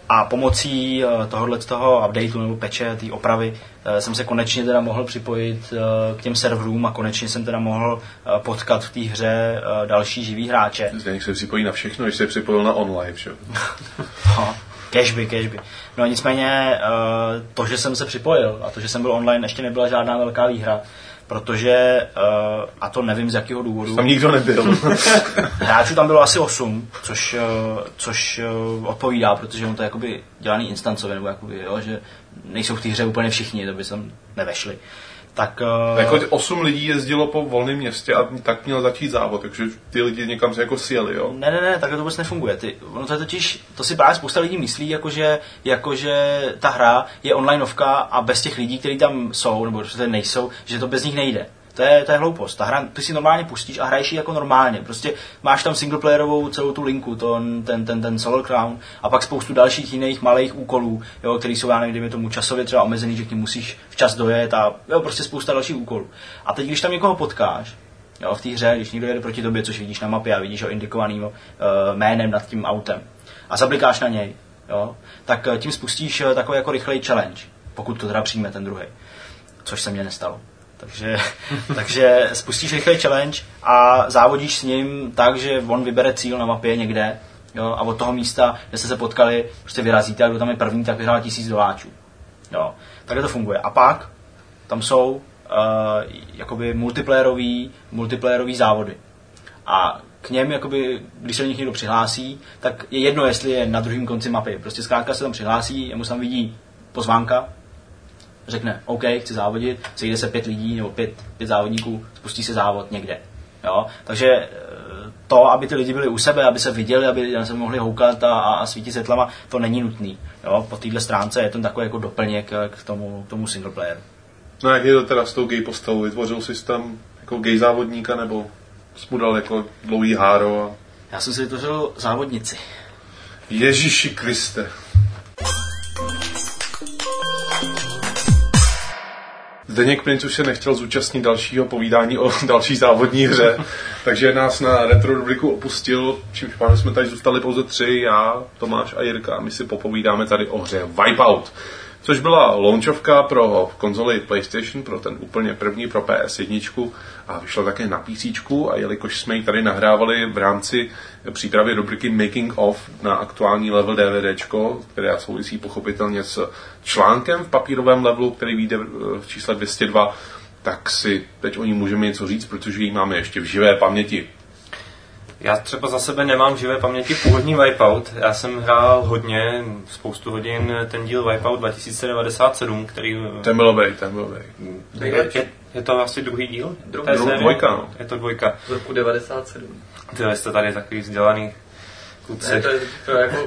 A pomocí tohohle toho updateu nebo patche, té opravy, jsem se konečně teda mohl připojit k těm serverům a konečně jsem teda mohl potkat v té hře další živý hráče. Zdeněk se připojí na všechno, když se připojil na online, že? No, cashby, cashby. No nicméně to, že jsem se připojil a to, že jsem byl online, ještě nebyla žádná velká výhra, protože, a to nevím z jakého důvodu. Tam nikdo nebyl. Hráčů tam bylo asi osm, což, což odpovídá, protože on to je jakoby dělaný instancově, nebo jakoby, jo, že nejsou v té hře úplně všichni, to by sem nevešli. Tak, jako osm lidí jezdilo po volném městě a tak měl začít závod, takže ty lidi někam se jako sjeli, jo? Ne, ne, ne, takhle to vůbec nefunguje. Ty, ono to je totiž, to si právě spousta lidí myslí, jakože, jakože ta hra je onlineovka a bez těch lidí, kteří tam jsou, nebo prostě nejsou, že to bez nich nejde. To je, to je hloupost. Ta hra, ty si normálně pustíš a hraješ ji jako normálně. Prostě máš tam singleplayerovou celou tu linku, to, ten, ten, ten Solar Crown a pak spoustu dalších jiných malých úkolů, jo, který jsou, já nevím, dejme tomu časově třeba omezený, že k ním musíš včas dojet a jo, prostě spousta dalších úkolů. A teď, když tam někoho potkáš, jo, v té hře, když někdo jede proti tobě, což vidíš na mapě a vidíš ho indikovaným uh, jménem nad tím autem a zablikáš na něj, jo, tak tím spustíš uh, takový jako rychlej challenge, pokud to teda přijme ten druhý, což se mně nestalo. Takže, takže spustíš rychlej challenge a závodíš s ním tak, že on vybere cíl na mapě někde, jo, a od toho místa, kde jste se potkali, prostě vyrazíte a kdo tam je první, tak vyhrál tisíc doláčů. Jo. Takhle to funguje. A pak tam jsou uh, jakoby multiplayerový, multiplayerový závody. A k něm, jakoby, když se do nich někdo přihlásí, tak je jedno, jestli je na druhém konci mapy. Prostě zkrátka se tam přihlásí, jemu se tam vidí pozvánka, řekne, OK, chci závodit, sejde se pět lidí nebo pět, pět závodníků, spustí se závod někde. Jo? Takže to, aby ty lidi byli u sebe, aby se viděli, aby se mohli houkat a, a svítit světlama, to není nutný. Jo? Po téhle stránce je to takový jako doplněk k tomu, k tomu singleplayeru. No jak je to teda s tou gay postavou? Vytvořil jsi tam jako gay závodníka nebo jsi mu dal jako dlouhý háro? A... Já jsem si vytvořil závodnici. Ježíši Kriste. Zdeněk Princ už se nechtěl zúčastnit dalšího povídání o další závodní hře, takže nás na retro rubriku opustil, čímž pádem jsme tady zůstali pouze tři, já, Tomáš a Jirka, a my si popovídáme tady o hře Wipeout, což byla launchovka pro konzoli PlayStation, pro ten úplně první, pro P S jedna a vyšla také na PCčku a jelikož jsme ji tady nahrávali v rámci přípravy rubriky Making of na aktuální level DVDčko, které souvisí pochopitelně s článkem v papírovém levelu, který vyjde v čísle dvě stě dva, tak si teď o ní můžeme něco říct, protože ji máme ještě v živé paměti. Já třeba za sebe nemám v živé paměti původní Wipeout. Já jsem hrál hodně, spoustu hodin ten díl Wipeout dva tisíce devadesát sedm, který... Ten byl obej, ten byl obej. Je, je, je to asi druhý díl? Dru, dru, dvojka, no. Je to dvojka. Z roku devadesát sedm. Tyhle jste tady takový vzdělaný kluci. Ne, to je to jako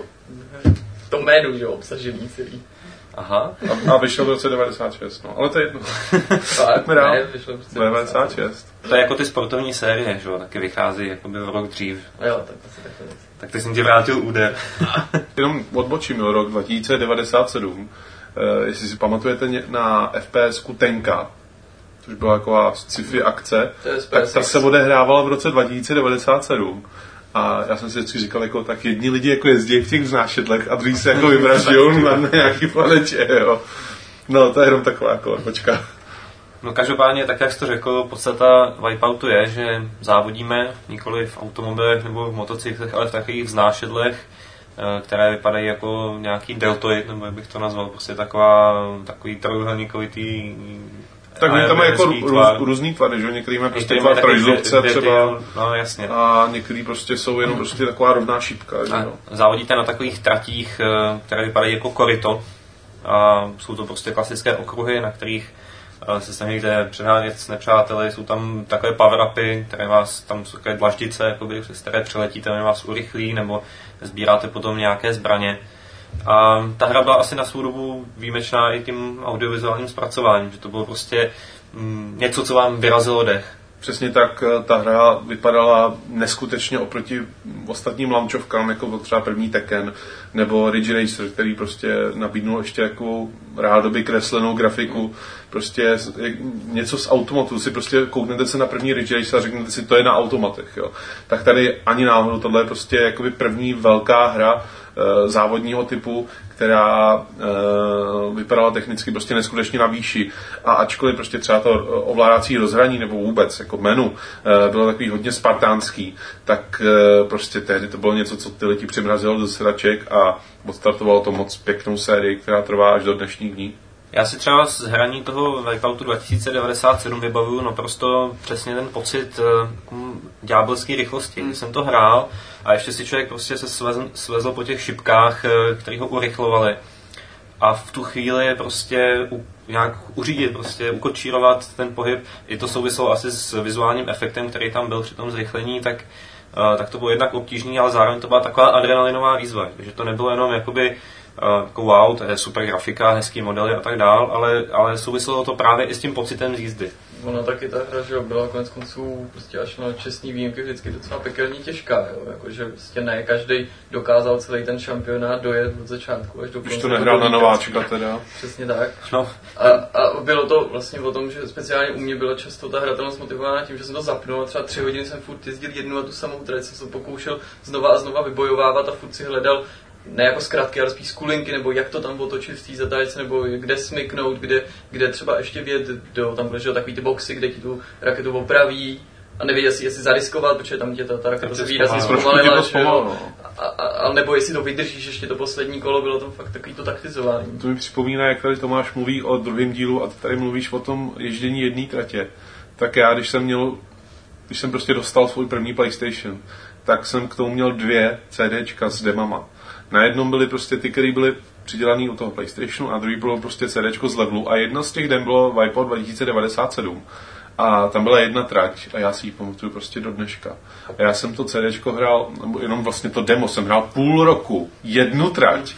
to jménu, že obsažený celý. Aha. A, a vyšlo v roce devadesát šest, no. Ale to je jedno. Tak mi dál. devadesát šest. To je jako ty sportovní série, že jo, taky vychází jakoby v rok dřív. Jo, tak to si takhle. Tak teď jsem ti vrátil úder. Jenom odbočím, jo, rok dva tisíce devadesát sedm. Uh, jestli si pamatujete na F P S ku Tenka, což byla taková sci-fi akce, tak ta se odehrávala v roce dva tisíce devadesát sedm. A já jsem si vždycky říkal, jako, tak jedni lidi jako jezdí v těch vznášedlech a druhý se jako vyvraždijou na nějaký planetě, jo. No, to je jenom taková jako odbočka. No každopádně, tak jak jsi to řekl, podstata Wipeoutu je, že závodíme nikoli v automobilech nebo v motocyklech, ale v takových vznášedlech, které vypadají jako nějaký deltoid, nebo jak bych to nazval, prostě taková, takový trojuhelníkovitý. Tak oni tam mají jako růz, různý tvary, že některý mají prostě tvar trojzubce třeba, no, jasně. A některý prostě jsou jenom prostě taková rovná šípka. Že, no. Závodíte na takových tratích, které vypadají jako koryto a jsou to prostě klasické okruhy, na kterých se snažíte předhánět s nepřáteli, jsou tam takové power-upy, které vás, tam jsou takové dlaždice, jakoby, přes které přeletíte, oni vás urychlí, nebo sbíráte potom nějaké zbraně. A ta hra byla asi na svou dobu výjimečná i tím audiovizuálním zpracováním, že to bylo prostě mm, něco, co vám vyrazilo dech. Přesně tak, ta hra vypadala neskutečně oproti ostatním launchovkám, jako třeba první Tekken nebo Ridge Racer, který prostě nabídnul ještě takovou rádoby kreslenou grafiku. Prostě něco z automatu, si prostě kouknete se na první Ridge Racer a řeknete si, to je na automatech. Jo. Tak tady ani náhodou, tohle je prostě jakoby první velká hra závodního typu, která vypadala technicky prostě neskutečně na výši. A ačkoliv prostě třeba to ovládací rozhraní nebo vůbec jako menu bylo takový hodně spartánský, tak prostě tehdy to bylo něco, co ty lidi přimrazilo do sedaček a odstartovalo to moc pěknou sérii, která trvá až do dnešních dní. Já si třeba z hraní toho Wipeoutu dva tisíce devadesát sedm vybavuju naprosto přesně ten pocit uh, ďábelské rychlosti, kdy jsem to hrál a ještě si člověk prostě se svezl, svezl po těch šipkách, uh, které ho urychlovaly. A v tu chvíli prostě u, nějak uřídit, prostě ukočírovat ten pohyb, i to souviselo asi s vizuálním efektem, který tam byl při tom zrychlení, tak, uh, tak to bylo jednak obtížný, ale zároveň to byla taková adrenalinová výzva, že to nebylo jenom jakoby Uh, jako wow, to je super grafika, hezký modely a tak dál, ale, ale souviselo to právě i s tím pocitem z jízdy. Ono taky ta hra, že byla konec konců prostě až na čestný výjimky vždycky docela pekelně těžká, jo? Jako, že prostě ne každý dokázal celý ten šampionát dojet od začátku až do konce. Už to nehrál na nováčka teda. Přesně tak. No. A, a bylo to vlastně o tom, že speciálně u mě byla často ta hratelnost motivovaná tím, že jsem to zapnul a třeba tři hodiny jsem furt jezdil jednu a tu samou trať, jsem se pokoušel znova a znova vybojovávat a furt si hledal ne jako zkratky, ale spíš skulinky, nebo jak to tam otočit v té zatáčce, nebo kde smyknout, kde, kde třeba ještě vjet do, tam protože takový ty boxy, kde ti tu raketu opraví a neví, jestli, jestli zariskovat, protože tam tě ta, ta raketa se výrazně zpomalila, a, a, a nebo jestli to vydržíš ještě to poslední kolo, bylo to fakt takový to taktizování. To mi připomíná, jak tady Tomáš mluví o druhém dílu a ty tady mluvíš o tom ježdění jedné tratě. Tak já, když jsem měl, když jsem prostě dostal svůj první PlayStation, tak jsem k tomu měl dvě CDčka s demama. Na jednom byly prostě ty, které byly přidělaný u toho PlayStationu a druhý bylo prostě CDčko z levelu a jedna z těch dem bylo Wipeout dva tisíce devadesát sedm. A tam byla jedna trať a já si ji pamatuju prostě do dneška. A já jsem to CDčko hrál, nebo jenom vlastně to demo jsem hrál půl roku, jednu trať,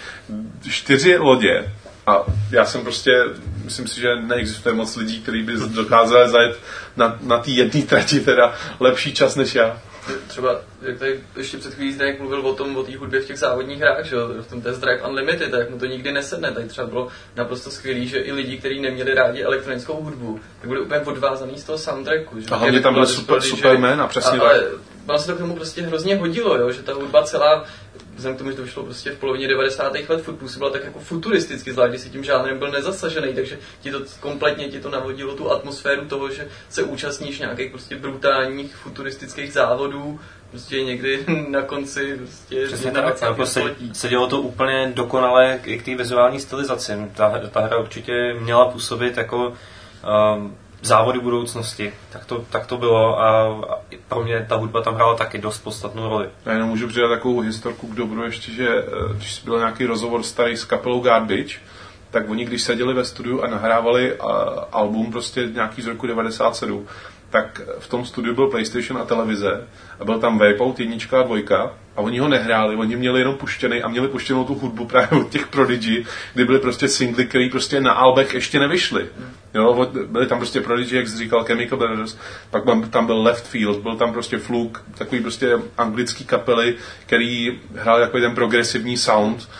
čtyři lodě a já jsem prostě, myslím si, že neexistuje moc lidí, kteří by dokázali zajet na, na té jedné trati teda lepší čas než já. Třeba, jak tady ještě před chvílí Zdeněk mluvil o tom, o té hudbě v těch závodních hrách, že v tom Test Drive Unlimited, tak mu to nikdy nesedne. Tady třeba bylo naprosto skvělý, že i lidi, kteří neměli rádi elektronickou hudbu, tak byli úplně odvázaný z toho soundtracku. Že? A hlavně tam byl super, super jména, přesně. Ale ono se to k tomu prostě hrozně hodilo, jo? Že ta hudba celá, vzhledem k tomu, že to vyšlo prostě v polovině devadesátých let, furt působila tak jako futuristicky, zvlášť když si tím žánrem byl nezasažený, takže ti to kompletně ti to navodilo tu atmosféru toho, že se účastníš nějakých prostě brutálních futuristických závodů, prostě někdy na konci prostě přesně tak, jako se, se dělo to úplně dokonale k, k té vizuální stylizaci. Ta, ta hra určitě měla působit jako um, závody budoucnosti. Tak to, tak to bylo a, a pro mě ta hudba tam hrála taky dost podstatnou roli. Já jenom můžu přidat takovou historku k dobru ještě, že když byl nějaký rozhovor starý s kapelou Garbage, tak oni když seděli ve studiu a nahrávali a, album prostě nějaký z roku devadesát sedm, tak v tom studiu byl PlayStation a televize a byl tam Wipeout jednička a dvojka a oni ho nehráli, oni měli jenom puštěný a měli puštěnou tu hudbu právě od těch Prodigy, kdy byly prostě singly, které prostě na albech ještě nevyšly. Jo, byli tam prostě Prodigy, jak jsi říkal, Chemical Brothers, pak tam byl Left Field, byl tam prostě Fluke, takový prostě anglický kapely, který hrál jako ten progresivní sound.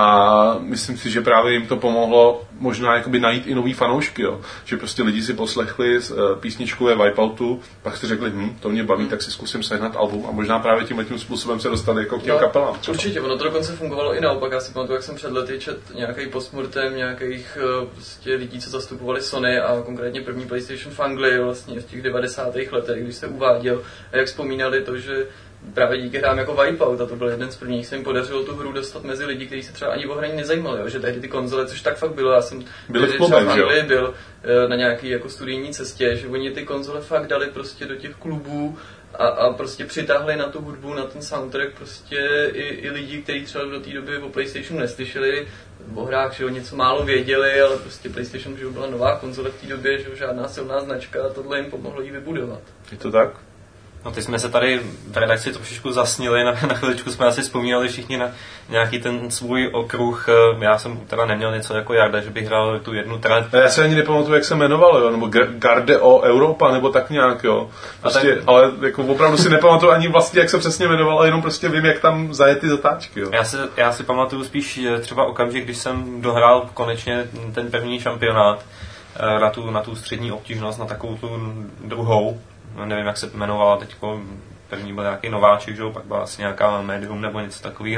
A myslím si, že právě jim to pomohlo možná jakoby najít i nový fanoušky, jo. Že prostě lidi si poslechli písničku ve Wipeoutu, pak si řekli, hm, to mě baví, tak si zkusím sehnat album a možná právě tímhle tím způsobem se dostali jako k těm no, kapelám. Třeba. Určitě, ono to dokonce fungovalo i naopak. Já si pamatuju, jak jsem před lety čet nějaký postmortem nějakých prostě lidí, co zastupovali Sony a konkrétně první PlayStation v Anglii vlastně v těch devadesátých letech, když se uváděl a jak vzpomínali to, že právě díky hrám jako Wipeout, a to byl jeden z prvních, se jim podařilo tu hru dostat mezi lidi, kteří se třeba ani o hraní nezajímali, jo? Že tehdy ty konzole, což tak fakt bylo, já jsem byl tehdy třeba v Anglii byl na nějaký jako studijní cestě, že oni ty konzole fakt dali prostě do těch klubů a, a prostě přitáhli na tu hudbu, na ten soundtrack prostě i, i lidi, kteří třeba do té doby o PlayStationu neslyšeli, o hrách, že jo, něco málo věděli, ale prostě PlayStation, že byla nová konzole v té době, že jo, žádná silná značka a tohle jim pomohlo jí vybudovat. Je to tak? No, ty jsme se tady v redakci trošičku zasnili, na, na chviličku jsme asi vzpomínali všichni na nějaký ten svůj okruh. Já jsem teda neměl něco jako Jarda, že bych hrál tu jednu trať. Já se ani nepamatuju, jak se jmenovalo, jo? Nebo Garde o Europa, nebo tak nějak, jo. Prostě, tak... Ale jako opravdu si nepamatuju ani vlastně, jak se přesně jmenoval, ale jenom prostě vím, jak tam zajet ty zatáčky, jo. Já si, já si pamatuju spíš třeba okamžik, když jsem dohrál konečně ten první šampionát na tu, na tu střední obtížnost, na takovou tu druhou. Nevím, jak se jmenovala teďko, první byl nějaký nováček, že? Pak byla asi nějaká médium nebo něco takového.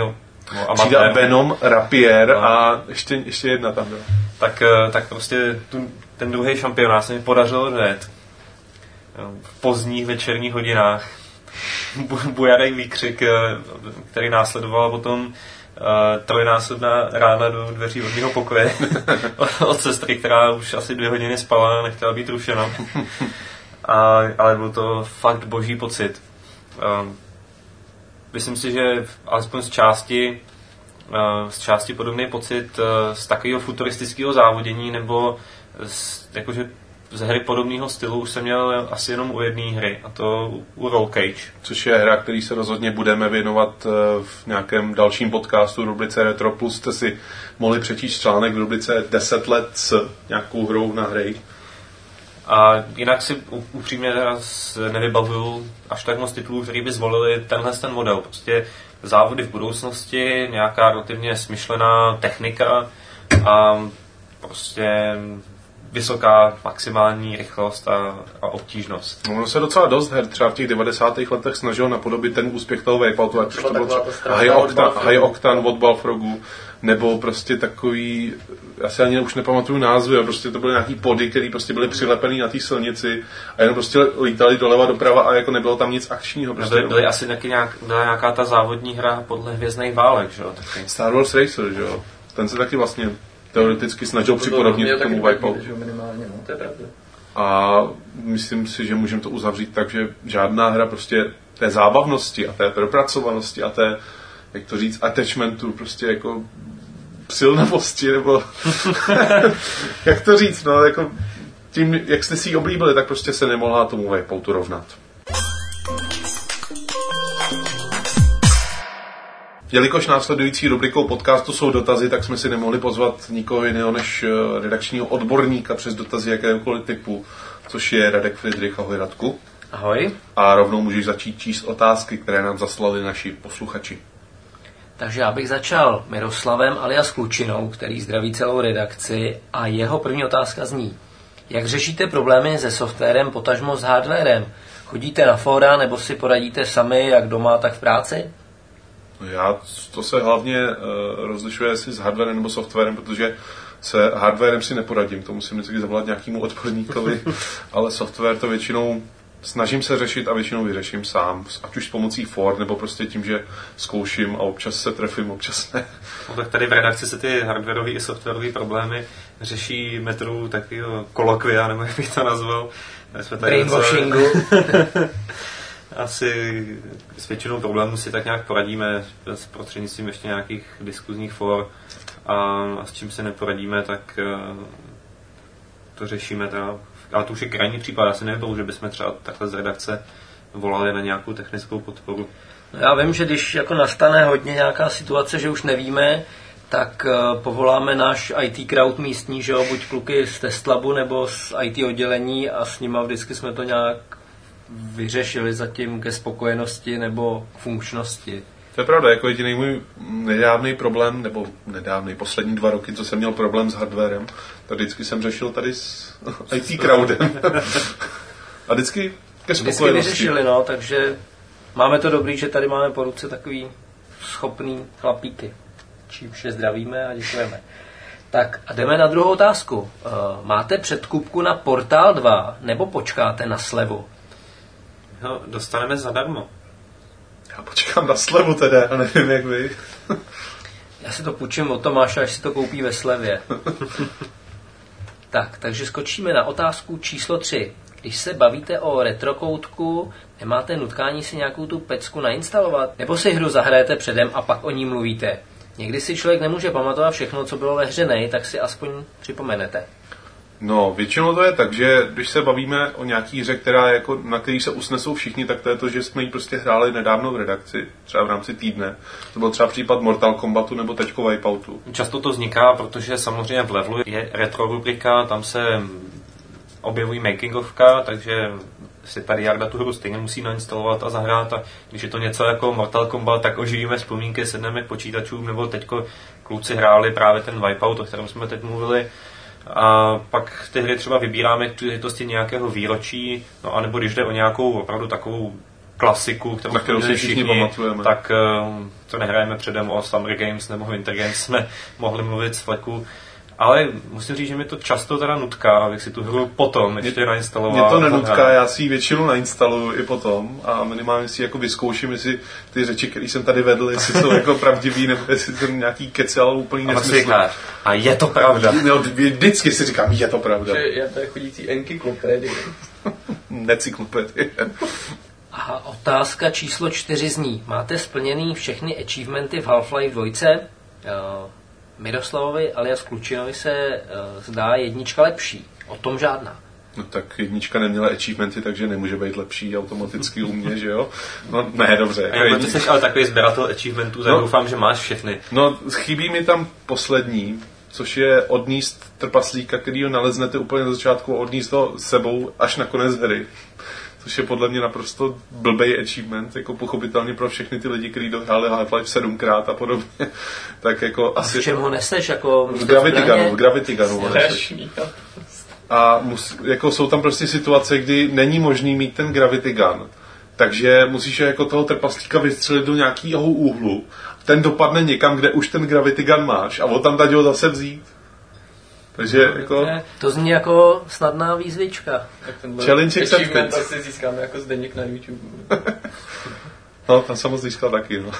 No, Přijde Venom, Rapier no. a ještě, ještě jedna tam byla. Tak, tak prostě tu, ten druhý šampionát se mi podařilo dojet v pozdních večerních hodinách. Bujarý výkřik, který následoval potom uh, trojnásobná rána do dveří od mého pokoje od sestry, která už asi dvě hodiny spala a nechtěla být rušena. A, ale byl to fakt boží pocit. Uh, myslím si, že alespoň z části uh, z části podobný pocit uh, z takového futuristického závodění nebo z, jakože z hry podobného stylu už jsem měl asi jenom u jedné hry, a to u Roll Cage. Což je hra, který se rozhodně budeme věnovat v nějakém dalším podcastu v rubrice Retro Plus. Jste si mohli přečíst článek v rubrice deset let s nějakou hrou na hry. A jinak si upřímně nevybavuju až tak moc titulů, který by zvolili tenhle ten model. Prostě závody v budoucnosti, nějaká relativně smyšlená technika a prostě vysoká maximální rychlost a, a obtížnost. No, ono se docela dost her třeba v těch devadesátých letech snažil napodobit ten úspěch toho Wipeoutu, ať to bylo třeba High Octane, High Octane od Balfrogu, nebo prostě takový, já si ani už nepamatuju názvy, a prostě to byly nějaký pody, které prostě byly přilepený na té silnici a jenom prostě lítali doleva doprava a jako nebylo tam nic akčního. Prostě byly, byly asi taky nějak, byla nějaká ta závodní hra podle Hvězdných válek, že jo? Star Wars Racer, že jo? Ten se taky vlastně teoreticky snažil připodobnit k tomu Wipeoutu. Minimálně, no, to je pravda. A myslím si, že můžeme to uzavřít tak, že žádná hra prostě té zábavnosti a té propracovanosti a té, jak to říct, attachmentu, prostě jako silnavosti, nebo jak to říct, no, jako tím, jak jste si ji oblíbili, tak prostě se nemohla tomu Wipeoutu rovnat. Jelikož následující rubrikou podcastu jsou dotazy, tak jsme si nemohli pozvat nikoho jiného než redakčního odborníka přes dotazy jakéhokoliv typu, což je Radek Friedrich. Ahoj, Radku. Ahoj. A rovnou můžeš začít číst otázky, které nám zaslali naši posluchači. Takže já bych začal Miroslavem alias Klučinou, který zdraví celou redakci, a jeho první otázka zní: jak řešíte problémy se softwarem, potažmo s hardwarem? Chodíte na fóra nebo si poradíte sami, jak doma, tak v práci? Já, to se hlavně uh, rozlišuje jestli s hardwarem nebo softwarem, protože se hardwarem si neporadím, to musím vždycky zavolat nějakému odborníkovi, ale software to většinou snažím se řešit a většinou vyřeším sám, ať už s pomocí for, nebo prostě tím, že zkouším a občas se trefím, občas ne. No, tak tady v redakci se ty hardwareové i softwarové problémy řeší metodou takového kolokvia, nebo jak bych to nazval. Brainwashingu. Asi s většinou problémů si tak nějak poradíme s prostřednictvím ještě nějakých diskuzních for, a, a s čím se neporadíme, tak uh, to řešíme teda. Ale to už je krajní případ, já si nevybavu, že bychom třeba takhle z redakce volali na nějakou technickou podporu. No, já vím, že když jako nastane hodně nějaká situace, že už nevíme, tak uh, povoláme náš í té crowd místní, že jo, buď kluky z Testlabu nebo z í té oddělení, a s nima vždycky jsme to nějak vyřešili zatím ke spokojenosti nebo funkčnosti. To je pravda, jako jediný můj nedávný problém, nebo nedávný, poslední dva roky, co jsem měl problém s hardwarem, tak vždycky jsem řešil tady s í té crowdem. A vždycky ke spokojenosti. Vždycky vyřešili, no, takže máme to dobrý, že tady máme po ruce takový schopný chlapíky. Čímž je zdravíme a děkujeme. Tak a jdeme na druhou otázku. Uh, máte předkupku na Portál dva nebo počkáte na slevu? No, dostaneme zadarmo. Já počkám na slevu teda, a nevím jak vy. Já si to půjčím od Tomáše, až si to koupí ve slevě. Tak, takže skočíme na otázku číslo tři. Když se bavíte o retrokoutku, nemáte nutkání si nějakou tu pecku nainstalovat? Nebo si hru zahrajete předem a pak o ní mluvíte? Někdy si člověk nemůže pamatovat všechno, co bylo ve hře, nej, tak si aspoň připomenete. No, většinou to je tak, že když se bavíme o nějaký hře, která jako, na který se usnesou všichni, tak to je to, že jsme ji prostě hráli nedávno v redakci, třeba v rámci týdne. To byl třeba případ Mortal Kombatu nebo teďko Wipeoutu. Často to vzniká, protože samozřejmě v levelu je retro rubrika, tam se objevují makingovka, takže si tady Jarda tu hru stejně musí nainstalovat a zahrát, a když je to něco jako Mortal Kombat, tak oživíme vzpomínky, sedneme k počítačům, nebo teďko kluci hráli právě ten Wipeout, o kterém jsme teď mluvili. A pak ty hry třeba vybíráme k příležitosti nějakého výročí, no anebo když jde o nějakou opravdu takovou klasiku, kterou, kterou si všichni pamatujeme. Tak uh, to nehrajeme předem o Summer Games nebo Winter Games, jsme mohli mluvit z fleku. Ale musím říct, že mi to často teda nutká, abych si tu hru potom ještě mě, nainstaloval. Mě to nenutká, já si ji většinou nainstaluju i potom a minimálně si jako vyzkouším, jestli ty řeči, které jsem tady vedl, jestli jsou jako pravdivý, nebo jestli jsem nějaký kecel úplný nesmysl. A je to pravda. No, vždycky si říkám, je to pravda. Že je to chodící encyklopedie. Necyklopedie. A otázka číslo čtyři zní. Máte splněný všechny achievementy v Half-Life dva? Uh, Miroslavovi alias Klučinovi se uh, zdá jednička lepší. O tom žádná. No tak jednička neměla achievementy, takže nemůže být lepší automaticky u mě, že jo? No ne, dobře. A jak jsi ale takový sběratel achievementů, tak no, doufám, že máš všechny. No, chybí mi tam poslední, což je odníst trpaslíka, kterýho naleznete úplně na začátku a odníst ho sebou až na konec hry. Což je podle mě naprosto blbej achievement, jako pochopitelně pro všechny ty lidi, kteří dohráli Half-Life sedmkrát a podobně. Tak jako a asi... v čem ho neseš? Jako v Gravity Gunu, v Gravity Gunu ho neseš. A mus, jako jsou tam prostě situace, kdy není možný mít ten Gravity Gun. Takže musíš jako toho trpaslíka vystřelit do nějakého úhlu. Ten dopadne někam, kde už ten Gravity Gun máš a od tam dať ho zase vzít. Takže no, jako... To zní jako snadná výzvička. Challenge accepted. Tak si získáme jako Zdeněk na YouTube. No, tam jsem moc získal taky, no.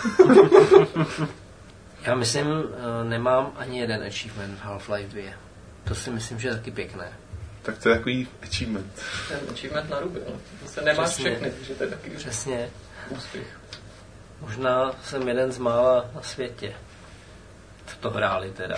Já myslím, nemám ani jeden achievement v Half-Life dva. To si myslím, že je taky pěkné. Tak to je takový achievement. Ten achievement na ruby, ale to se nemáš přesně, všechny, takže to je taky přesně. úspěch. Možná jsem jeden z mála na světě. Co to hráli teda.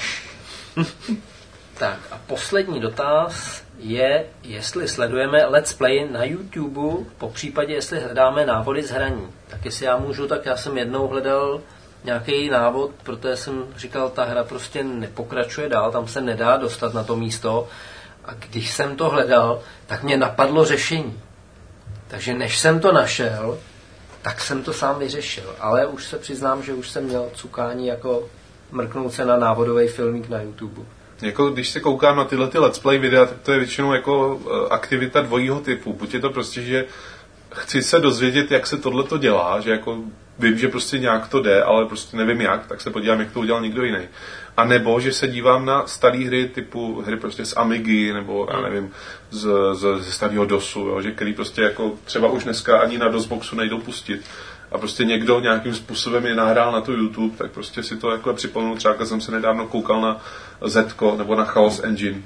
Tak a poslední dotaz je, jestli sledujeme Let's Play na YouTube, po případě jestli hledáme návody z hraní. Tak jestli já můžu, tak já jsem jednou hledal nějaký návod, protože jsem říkal, ta hra prostě nepokračuje dál, tam se nedá dostat na to místo. A když jsem to hledal, tak mě napadlo řešení. Takže než jsem to našel, tak jsem to sám vyřešil. Ale už se přiznám, že už jsem měl cukání jako mrknout se na návodový filmík na YouTube. Jako když se koukám na tyhle ty let's play videa, tak to je většinou jako aktivita dvojího typu. Buď je to prostě, že chci se dozvědět, jak se tohle to dělá, že jako vím, že prostě nějak to jde, ale prostě nevím jak, tak se podívám, jak to udělal někdo jiný. A nebo, že se dívám na staré hry typu hry prostě z Amigy, nebo já nevím, z, z, ze starého DOSu, jo, že který prostě jako třeba už dneska ani na DOSboxu nejdou pustit. A prostě někdo nějakým způsobem je nahrál na tu YouTube, tak prostě si to jako připomenu. Třeba když jsem se nedávno koukal na Zetko nebo na Chaos Engine.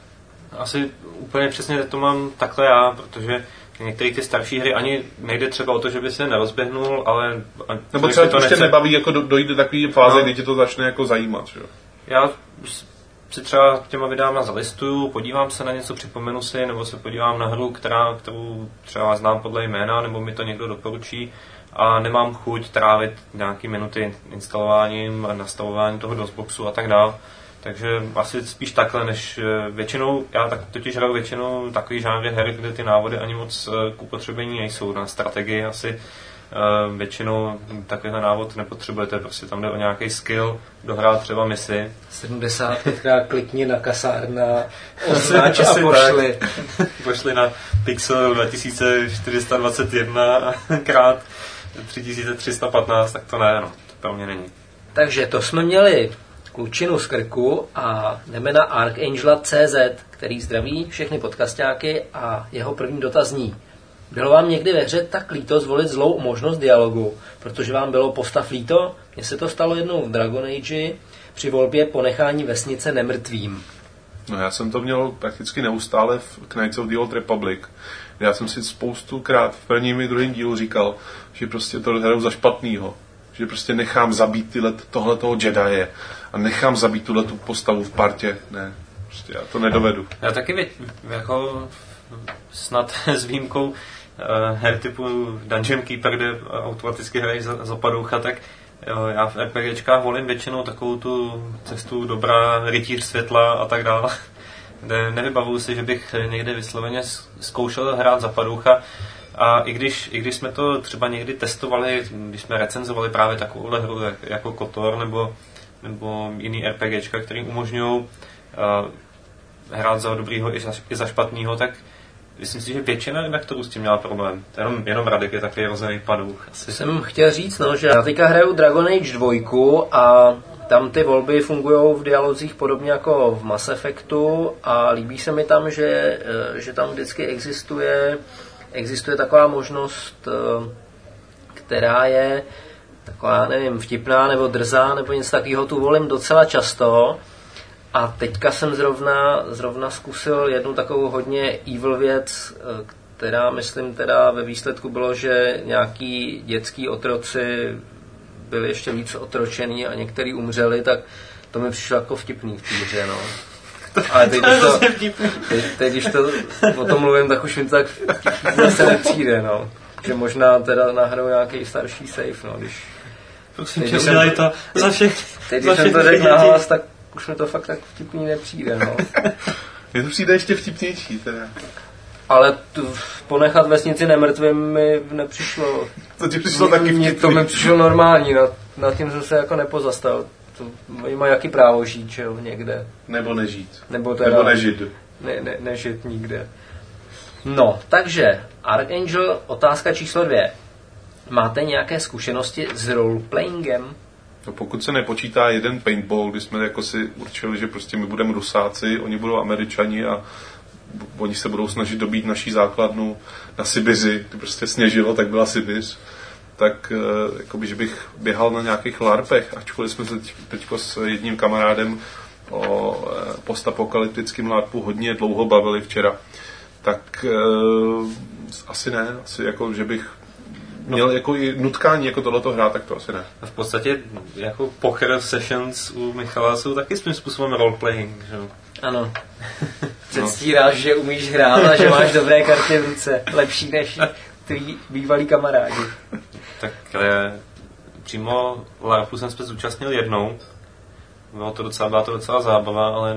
Asi úplně přesně to mám takhle já, protože některé ty starší hry ani nejde třeba o to, že by se nerozběhnul, ale... Nebo třeba to prostě nebaví jako do, dojít do takové fáze, no, kdy tě to začne jako zajímat, že? Já si třeba těma videama zalistuju, podívám se na něco, připomenu si, nebo se podívám na hru, která, kterou třeba znám podle jména, nebo mi to někdo doporučí a nemám chuť trávit nějaký minuty instalováním a nastavováním toho DOSboxu a tak dále. Takže asi spíš takhle, než většinou, já tak totiž hraju většinou takový žánr her, kde ty návody ani moc k upotřebení nejsou. Na strategii asi většinou takovýhle návod nepotřebujete, prostě tam jde o nějaký skill, dohrát třeba misi. sedmdesát pětkrát klikni na kasárna, označ a pošli. Pošli na Pixel dva tisíce čtyři sta dvacet jedna krát tři tisíce tři sta patnáct, tak to ne, no, to pro mě není. Takže to jsme měli Klučinu z krku a jdeme na Archangela tečka cé zet, který zdraví všechny podcastáky a jeho první dotaz zní. Bylo vám někdy ve hře tak líto zvolit zlou možnost dialogu, protože vám bylo postav líto? Mně se to stalo jednou v Dragon Age při volbě ponechání vesnice nemrtvým. No já jsem to měl prakticky neustále v Knights of the Old Republic. Já jsem si spoustu krát v prvním i druhém dílu říkal, že prostě to hraju za špatnýho. Že prostě nechám zabít tyhle, tohletoho Jediye a nechám zabít tuhletu postavu v partě. Ne, prostě já to nedovedu. Já taky věď, jako snad s výjimkou uh, her typu Dungeon Keeper, kde automaticky hrají za, za padoucha, tak uh, já v RPGčkách volím většinou takovou tu cestu dobrá, rytíř světla a tak dále. Kde nevybavuju si, že bych někde vysloveně zkoušel hrát za padoucha. A i když, i když jsme to třeba někdy testovali, když jsme recenzovali právě takovouhle hru jako KOTOR nebo, nebo jiný RPGčka, který umožňují uh, hrát za dobrýho i za, i za špatnýho, tak myslím si, že většina redaktorů s tím měla problém. Jenom, jenom Radek je takový rozhodný padouch. Asi. Jsem chtěl říct, no, že já teďka hraju Dragon Age dva a tam ty volby fungují v dialozích podobně jako v Mass Effectu a líbí se mi tam, že, že tam vždycky existuje, existuje taková možnost, která je taková, nevím, vtipná nebo drzá nebo něco takového, tu volím docela často. A teďka jsem zrovna, zrovna zkusil jednu takovou hodně evil věc, která, myslím, teda ve výsledku bylo, že nějaký dětský otroci byli ještě víc otročený a některý umřeli, tak to mi přišlo jako vtipný v té hře, no. Ale teď, když to, teď, teď, když to o tom mluvím, tak už mi to tak zase nepřijde, no. Že možná teda nahrou nějaký starší save, no, když... Prosím tě, udělej to za všechny. Teď, když jsem to řekl nahlas, tak už mi to fakt tak vtipný nepřijde, no. Mně to přijde ještě vtipnější, teda. Ale tu, ponechat vesnici nemrtvým mi nepřišlo. To ti přišlo taky vtipný. To mi přišlo normální, nad, nad tím jsem se jako nepozastavil. To má jaký právo žít, že jo, někde. Nebo nežít. Nebo, teda, Nebo nežít. Ne, ne, nežít nikde. No, takže Archangel, otázka číslo dvě. Máte nějaké zkušenosti s roleplayingem? No, pokud se nepočítá jeden paintball, kdy jsme jako si určili, že prostě my budeme Rusáci, oni budou Američani a oni se budou snažit dobít naší základnu na Sibiři, to prostě sněžilo, tak byla Sibiř, tak jakoby, že bych běhal na nějakých larpech, ačkoliv jsme se teďko s jedním kamarádem o postapokalyptickém larpu hodně dlouho bavili včera, tak uh, asi ne, asi jako, že bych měl no. jako i nutkání jako tohleto hrát, tak to asi ne. V podstatě jako poker sessions u Michala jsou taky svým způsobem roleplaying, že jo? Ano. Předstíráš, že umíš hrát a že máš dobré karty v ruce. Lepší než tví bývalí kamarádi. Tak ale přímo LARPu jsem se zúčastnil jednou. Bylo to docela, byla to docela zábava, ale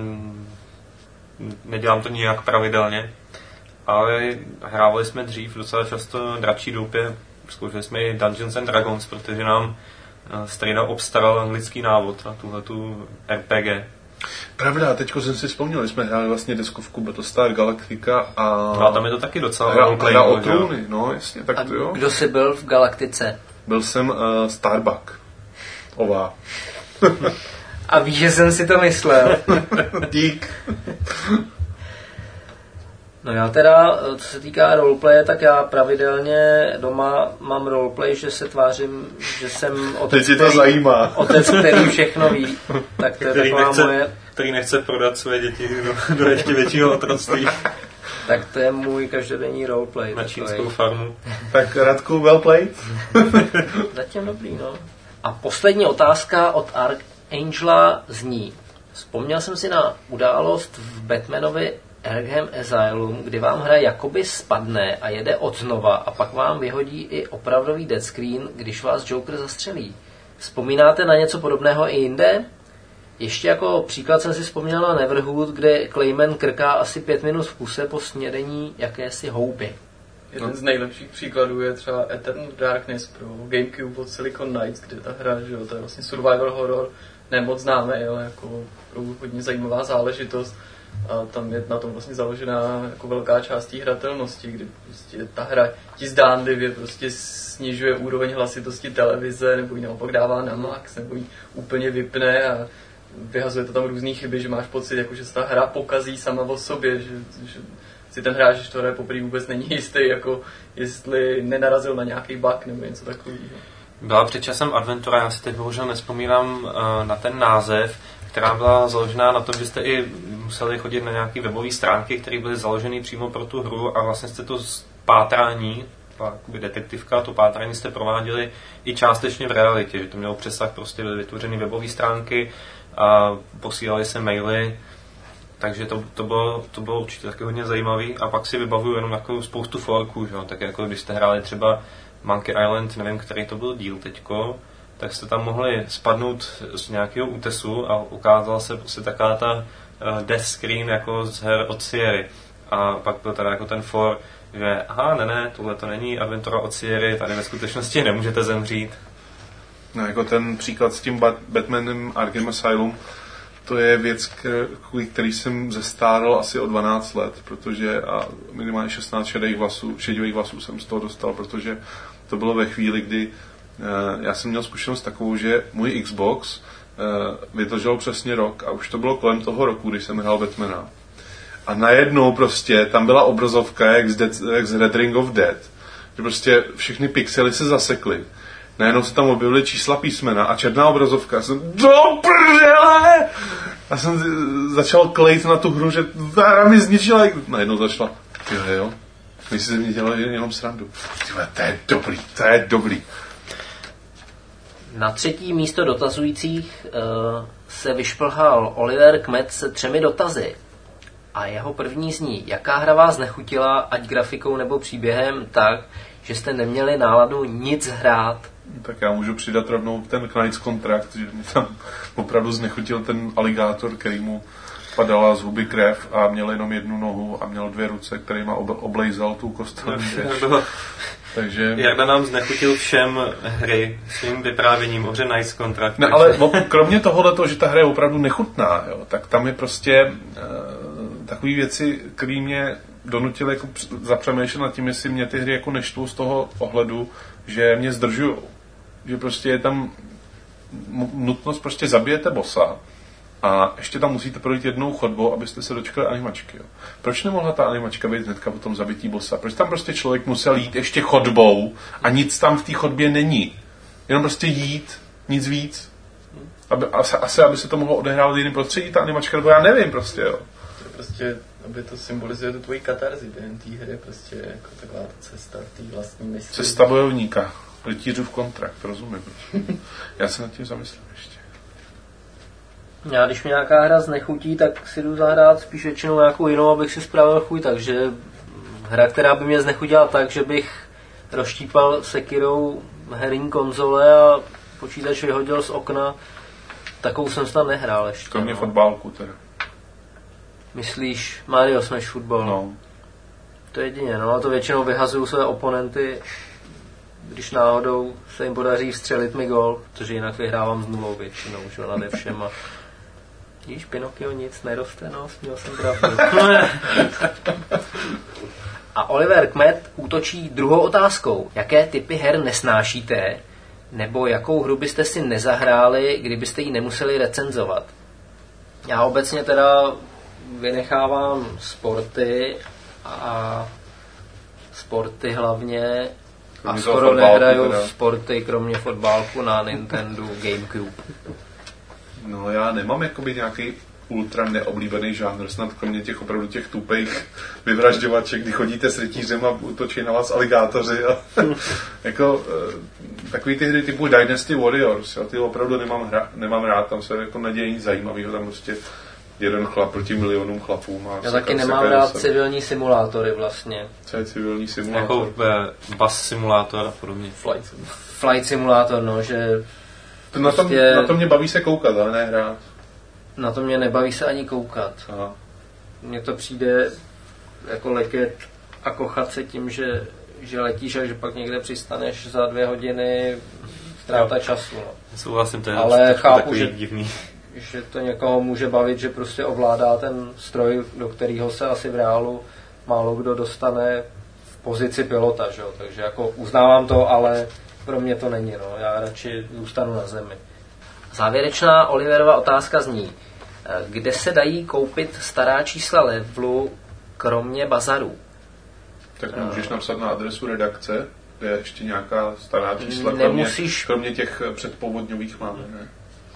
nedělám to nijak pravidelně. Ale hrávali jsme dřív docela často dračí doupě. Zkoušeli jsme i Dungeons and Dragons, protože nám strejda obstaral anglický návod na tuhletu R P G. Pravda, teďko jsem si vzpomněl, jsme hráli vlastně deskovku Battlestar Galactica a... No a tam je to taky docela hra, hra o trůny, no jasně, tak a to jo. Kdo jsi byl v Galaktice? Byl jsem uh, Starbuck. Ová. A víš, že jsem si to myslel. Dík. No já teda, co se týká roleplaye, tak já pravidelně doma mám roleplay, že se tvářím, že jsem otec, to který, zajímá. otec, který všechno ví. Tak to je který taková nechce, moje... Který nechce prodat své děti do, do ještě většího otroctví. Tak to je můj každodenní roleplay. Na čínskou farmu. Tak Radku, well played. Zatím dobrý, no. A poslední otázka od Archangela zní. Vzpomněl jsem si na událost v Batmanovi Arkham Asylum, kdy vám hra jakoby spadne a jede od znova a pak vám vyhodí i opravdový dead screen, když vás Joker zastřelí. Vzpomínáte na něco podobného i jinde? Ještě jako příklad jsem si vzpomněl na Neverhood, kde Clayman krká asi pět minut v kuse po snědení jakési houby. Jeden no. z nejlepších příkladů je třeba Eternal Darkness pro Gamecube od Silicon Knights, kde ta hra, že jo, to je vlastně survival horror, nemoc známý, ale jako hodně zajímavá záležitost. A tam je na tom vlastně založená jako velká část té hratelnosti, kdy prostě ta hra ti zdánlivě prostě snižuje úroveň hlasitosti televize, nebo ji naopak dává na max, nebo ji úplně vypne a vyhazuje to tam různý chyby, že máš pocit, jako, že se ta hra pokazí sama o sobě, že, že si ten hráč, že to hraje poprvé, vůbec není jistý, jako jestli nenarazil na nějaký bug nebo něco takového. Byla před časem adventura, já si teď bohužel nespomínám uh, na ten název, která byla založená na tom, že jste i museli chodit na nějaké webové stránky, které byly založeny přímo pro tu hru a vlastně jste to pátrání, jakoby detektivka, to pátrání jste prováděli i částečně v realitě, že to mělo přesah prostě vytvořené webové stránky a posílali se maily, takže to, to, bylo, to bylo určitě taky hodně zajímavý a pak si vybavuju jenom jako spoustu forků, že? Tak jako když jste hráli třeba Monkey Island, nevím, který to byl díl teďko, tak jste tam mohli spadnout z nějakého útesu a ukázala se prostě taková ta uh, death screen jako z her od Sierry. A pak byl teda jako ten for, že aha, ne, ne, tohle to není adventura od Sierry, tady ve skutečnosti nemůžete zemřít. No jako ten příklad s tím Batmanem Arkham Asylum, to je věc, kvůli který jsem zestárl asi o dvanáct let, protože a minimálně šestnáct šedých vlasů, šedivých vlasů jsem z toho dostal, protože to bylo ve chvíli, kdy uh, já jsem měl zkušenost takovou, že můj Xbox uh, vydržel přesně rok a už to bylo kolem toho roku, když jsem hrál Batmana. A najednou prostě tam byla obrazovka jak z, Dead, jak z Red Ring of Dead, že prostě všechny pixely se zasekly. Najednou se tam objevily čísla písmena a černá obrazovka. Já jsem, do prdele! A jsem začal klejt na tu hru, že ta mi zničila. Najednou začala, jo, jo, my si ze mě dělali jenom srandu. Tyhle, to je dobrý, to je dobrý. Na třetí místo dotazujících uh, se vyšplhal Oliver Kmet se třemi dotazy. A jeho první zní, jaká hra vás nechutila, ať grafikou nebo příběhem, tak, že jste neměli náladu nic hrát. Tak já můžu přidat rovnou ten Knight's Contract, že mi tam opravdu znechutil ten aligátor, který mu padala z huby krev a měl jenom jednu nohu a měl dvě ruce, kterýma oblejzal tu kostelní řeč. Takže... Jarda nám znechutil všem hry svým vyprávěním o hře Knight's Contract. Ne, takže... ale kromě tohoto, že ta hra je opravdu nechutná, jo, tak tam je prostě uh, takové věci, které mě donutily jako zapřemýšlet nad tím, jestli mě ty hry jako neštvou z toho ohledu, že mě zdržujou. Že prostě je tam nutnost, prostě zabijete bossa a ještě tam musíte projít jednou chodbou, abyste se dočkali animačky. Jo. Proč nemohla ta animačka být hnedka po tom zabití bossa? Proč tam prostě člověk musel jít ještě chodbou a nic tam v té chodbě není? Jenom prostě jít, nic víc. Aby, asi, asi, aby se to mohlo odehrávat v jiném prostředí, ta animačka, nebo já nevím prostě, jo. To je prostě, aby to symbolizuje tu tvoji katarzi během té hry, prostě jako taková ta cesta, tý vlastní mysli. Cesta bojovníka. Rytířův kontrakt, rozumím. Já se nad tím zamyslím ještě. Já když mě nějaká hra znechutí, tak si jdu zahrát spíš většinou nějakou jinou, abych si spravil chuť, takže hra, která by mě znechutila tak, že bych rozštípal sekirou herní konzole a počítač vyhodil z okna, takovou jsem tam nehrál ještě. Kromě no. fotbálku teda. Myslíš Mario Smash Football? No. To je jedině, no a to většinou vyhazují své oponenty, když náhodou se jim podaří vstřelit mi gól, protože jinak vyhrávám s nulou většinou, už nade všem a víš, Pinokio nic neroste, no, směl jsem pravdu. A Oliver Kmet útočí druhou otázkou. Jaké typy her nesnášíte, nebo jakou hru byste si nezahráli, kdybyste ji nemuseli recenzovat? Já obecně teda vynechávám sporty a sporty hlavně a skoro nehraju teda sporty, kromě fotbálku na Nintendo GameCube. No já nemám jakoby nějaký ultra neoblíbený žánr, snad kromě těch opravdu těch tupých vyvražďovaček, kdy chodíte s rytířem a útočí na vás aligátoři. A jako takový ty hry typu Dynasty Warriors, jo, ty opravdu nemám, hra, nemám rád, tam se jako neděje nic zajímavého, tam prostě jeden chlap proti milionům chlapům. A já taky nemám rád se civilní simulátory vlastně. Co je civilní simulátor? Jako uh, bus simulátor a podobně. Flight simulátor. Flight simulátor, no, že... To na, tom, prostě... na to mě baví se koukat, ale ne hrát. Na to mě nebaví se ani koukat. Aha. Mně to přijde jako letět a kochat se tím, že, že letíš a že pak někde přistaneš za dvě hodiny, ztráta času. No. Souhlasím, to je ale chápu, takový že, divný. Že to někoho může bavit, že prostě ovládá ten stroj, do kterého se asi v reálu málo kdo dostane v pozici pilota, že? Takže jako uznávám to, ale pro mě to není. No. Já radši zůstanu na zemi. Závěrečná Oliverova otázka zní, kde se dají koupit stará čísla levelu, kromě bazarů? Tak můžeš napsat na adresu redakce, kde je ještě nějaká stará čísla, Nemusíš... kromě, kromě těch předpovodňových máme, ne?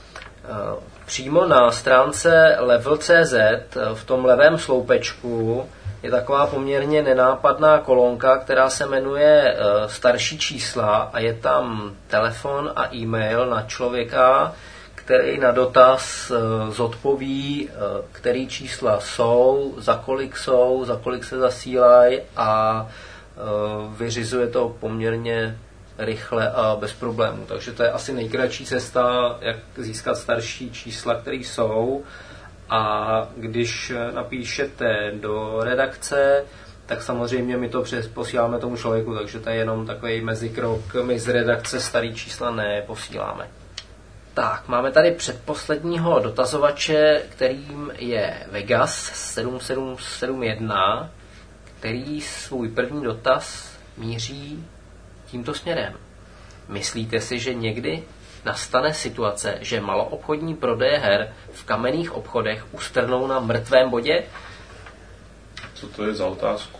Přímo na stránce level tečka cé zet v tom levém sloupečku je taková poměrně nenápadná kolonka, která se jmenuje starší čísla a je tam telefon a e-mail na člověka, který na dotaz zodpoví, který čísla jsou, za kolik jsou, za kolik se zasílají a vyřizuje to poměrně rychle a bez problémů. Takže to je asi nejkratší cesta, jak získat starší čísla, které jsou. A když napíšete do redakce, tak samozřejmě my to přes posíláme tomu člověku, takže to je jenom takový mezikrok. My z redakce starý čísla neposíláme. Tak, máme tady předposledního dotazovače, kterým je Vegas sedm sedm sedm jedna, který svůj první dotaz míří tímto směrem. Myslíte si, že někdy nastane situace, že maloobchodní prodeje her v kamenných obchodech ustrnou na mrtvém bodě? Co to je za otázku?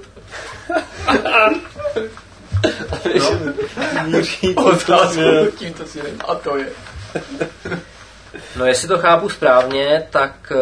No, míří otázku, tímto si nevím, a to je. No jestli to chápu správně, tak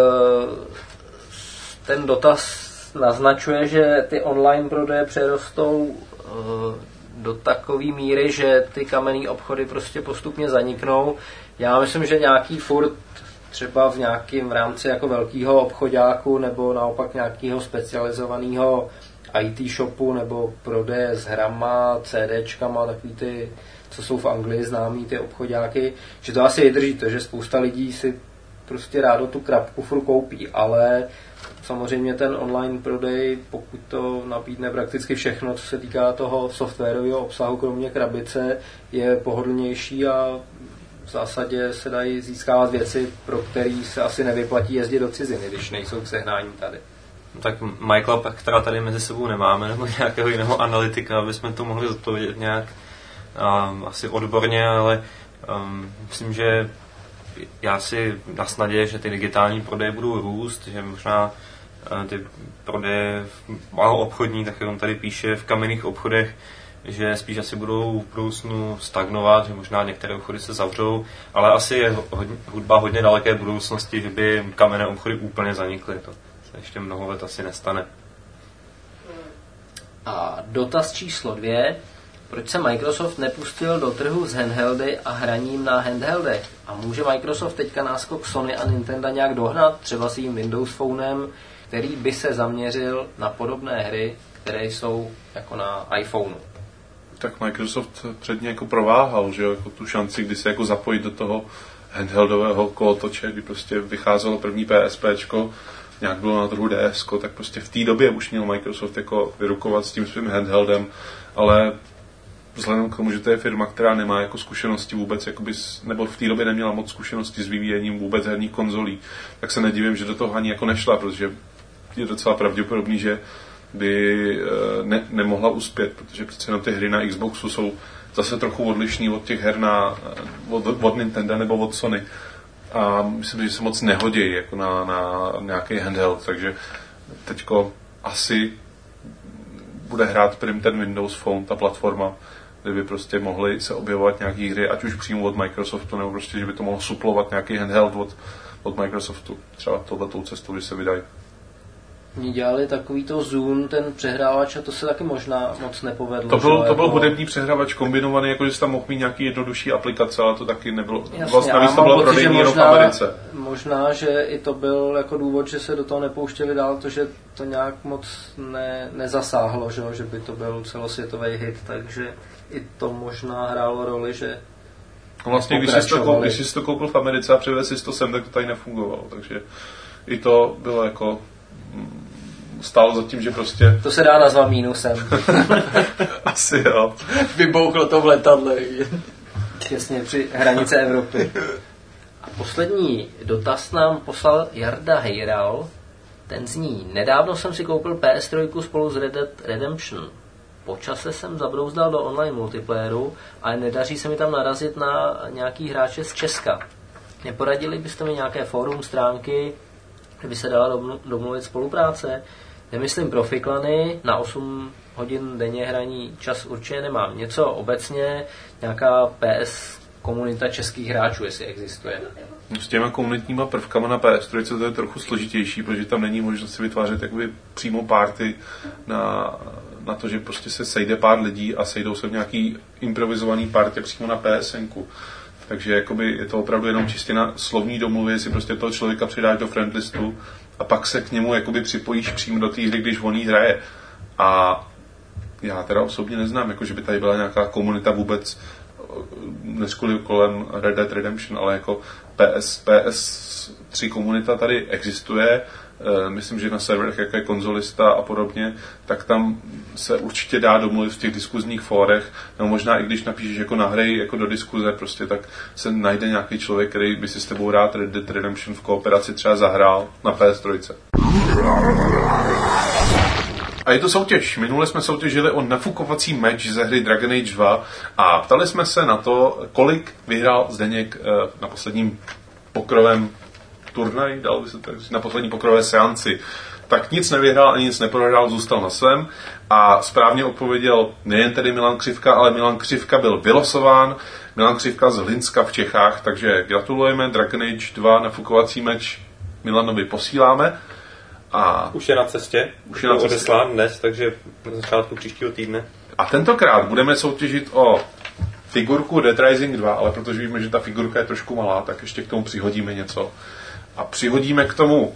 ten dotaz naznačuje, že ty online prodeje přerostou do takové míry, že ty kamenné obchody prostě postupně zaniknou. Já myslím, že nějaký furt třeba v nějakém v rámci jako velkého obchodáku nebo naopak nějakého specializovaného í té shopu nebo prodeje s hrama, CDčkama, takový ty, co jsou v Anglii známý, ty obchodáky, že to asi vydrží to, že spousta lidí si prostě rádo tu krabku furt koupí, ale samozřejmě ten online prodej, pokud to nabídne prakticky všechno, co se týká toho softwarového obsahu, kromě krabice, je pohodlnější a v zásadě se dají získávat věci, pro které se asi nevyplatí jezdit do ciziny, když nejsou k sehnání tady. Tak Michaela, která tady mezi sebou nemáme, nebo nějakého jiného analytika, aby jsme to mohli odpovědět nějak um, asi odborně, ale um, myslím, že já si na snadě, že ty digitální prodeje budou růst, že možná uh, ty prodeje maloobchodní, tak jak on tady píše, v kamenných obchodech, že spíš asi budou v budoucnu stagnovat, že možná některé obchody se zavřou, ale asi je hodně, hudba hodně daleké budoucnosti, že by kamenné obchody úplně zanikly. To se ještě mnoho let asi nestane. A dotaz číslo dvě. Proč se Microsoft nepustil do trhu s handheldy a hraním na handheldech? A může Microsoft teďka náskok Sony a Nintendo nějak dohnat, třeba svým Windows Phonem, který by se zaměřil na podobné hry, které jsou jako na iPhoneu? Tak Microsoft předně jako prováhal, že jo, jako tu šanci, kdy se jako zapojit do toho handheldového kolotoče, kdy prostě vycházelo první PSPčko, nějak bylo na trhu DSko, tak prostě v té době už měl Microsoft jako vyrukovat s tím svým handheldem, ale vzhledem k tomu, že to je firma, která nemá jako zkušenosti vůbec, jakoby, nebo v té době neměla moc zkušenosti s vyvíjením vůbec herních konzolí, tak se nedivím, že do toho ani jako nešla, protože je docela pravděpodobný, že by ne, nemohla uspět, protože přece jenom ty hry na Xboxu jsou zase trochu odlišný od těch her na, od, od Nintendo nebo od Sony. A myslím, že se moc nehodí jako na, na nějaký handheld, takže teďko asi bude hrát prim ten Windows Phone, ta platforma, kde by prostě mohly se objevovat nějaké hry, ať už přímo od Microsoftu, nebo prostě, že by to mohlo suplovat nějaký handheld od, od Microsoftu. Třeba tohletou cestou, že se vydají. Oni dělali takovýto Zoom, ten přehrávač, a to se taky možná moc nepovedlo. To byl, to jako... byl hudební přehrávač kombinovaný, jako že jsi tam mohl mít nějaký jednodušší aplikace, ale to taky nebylo. Jasně, vlastně navíc to bylo prodejní jenom v Americe. Možná, že i to byl jako důvod, že se do toho nepouštěli dál, to, že to nějak moc ne, nezasáhlo, že, že by to byl celosvětový hit, takže i to možná hrálo roli, že no vlastně, když jsi, to koupil, když jsi to koupil v Americe a přivez si to sem, tak to tady nefungovalo, takže i to bylo jako stálo za tím, že prostě... To se dá nazvat mínusem. Asi jo. Vybouchlo to v letadle. Těsně při hranice Evropy. A poslední dotaz nám poslal Jarda Hejral. Ten zní: nedávno jsem si koupil P S tři spolu s Red Dead Redemption. Po čase jsem zabrouzdal do online multiplayeru, ale nedaří se mi tam narazit na nějaký hráče z Česka. Neporadili byste mi nějaké fórum, stránky, kde by se dala domluvit spolupráce? Nemyslím profiklany, na osm hodin denně hraní čas určitě nemám. Něco obecně, nějaká P S komunita českých hráčů, jestli existuje. S těma komunitníma prvkama na P S tři to je trochu složitější, protože tam není možnost si vytvářet jakoby přímo party na, na to, že prostě se sejde pár lidí a sejdou se v nějaký improvizovaný partě přímo na P S N ku. Takže jakoby je to opravdu jenom čistě na slovní domluvě, si prostě toho člověka přidáš do friendlistu a pak se k němu jakoby připojíš přímo do té hry, když on jí hraje. A já teda osobně neznám, jako že by tady byla nějaká komunita vůbec neskoli kolem Red Dead Redemption, ale jako P S, P S tři komunita tady existuje myslím, že na serverech, jako je Konzolista a podobně, tak tam se určitě dá domluvit v těch diskuzních fórech, no možná i když napíšeš jako na hry, jako do diskuze, prostě tak se najde nějaký člověk, který by si s tebou rád Red Dead Redemption v kooperaci třeba zahrál na P S tři. A je to soutěž. Minule jsme soutěžili o nafukovací meč ze hry Dragon Age dva a ptali jsme se na to, kolik vyhrál Zdeněk na posledním pokrovém turnaj, dalo by se tak říct, na poslední pokrové seanci. Tak nic nevyhrál ani nic neprohrál, zůstal na svém a správně odpověděl nejen tedy Milan Křivka, ale Milan Křivka byl vylosován. Milan Křivka z Hlinska v Čechách, takže gratulujeme, Dragon Age dva nafukovací meč Milanovi posíláme. A už je na cestě, už je na cestě. Odeslán dnes, takže na začátku příštího týdne. A tentokrát budeme soutěžit o figurku Dead Rising dva, ale protože víme, že ta figurka je trošku malá, tak ještě k tomu přihodíme něco. A přihodíme k tomu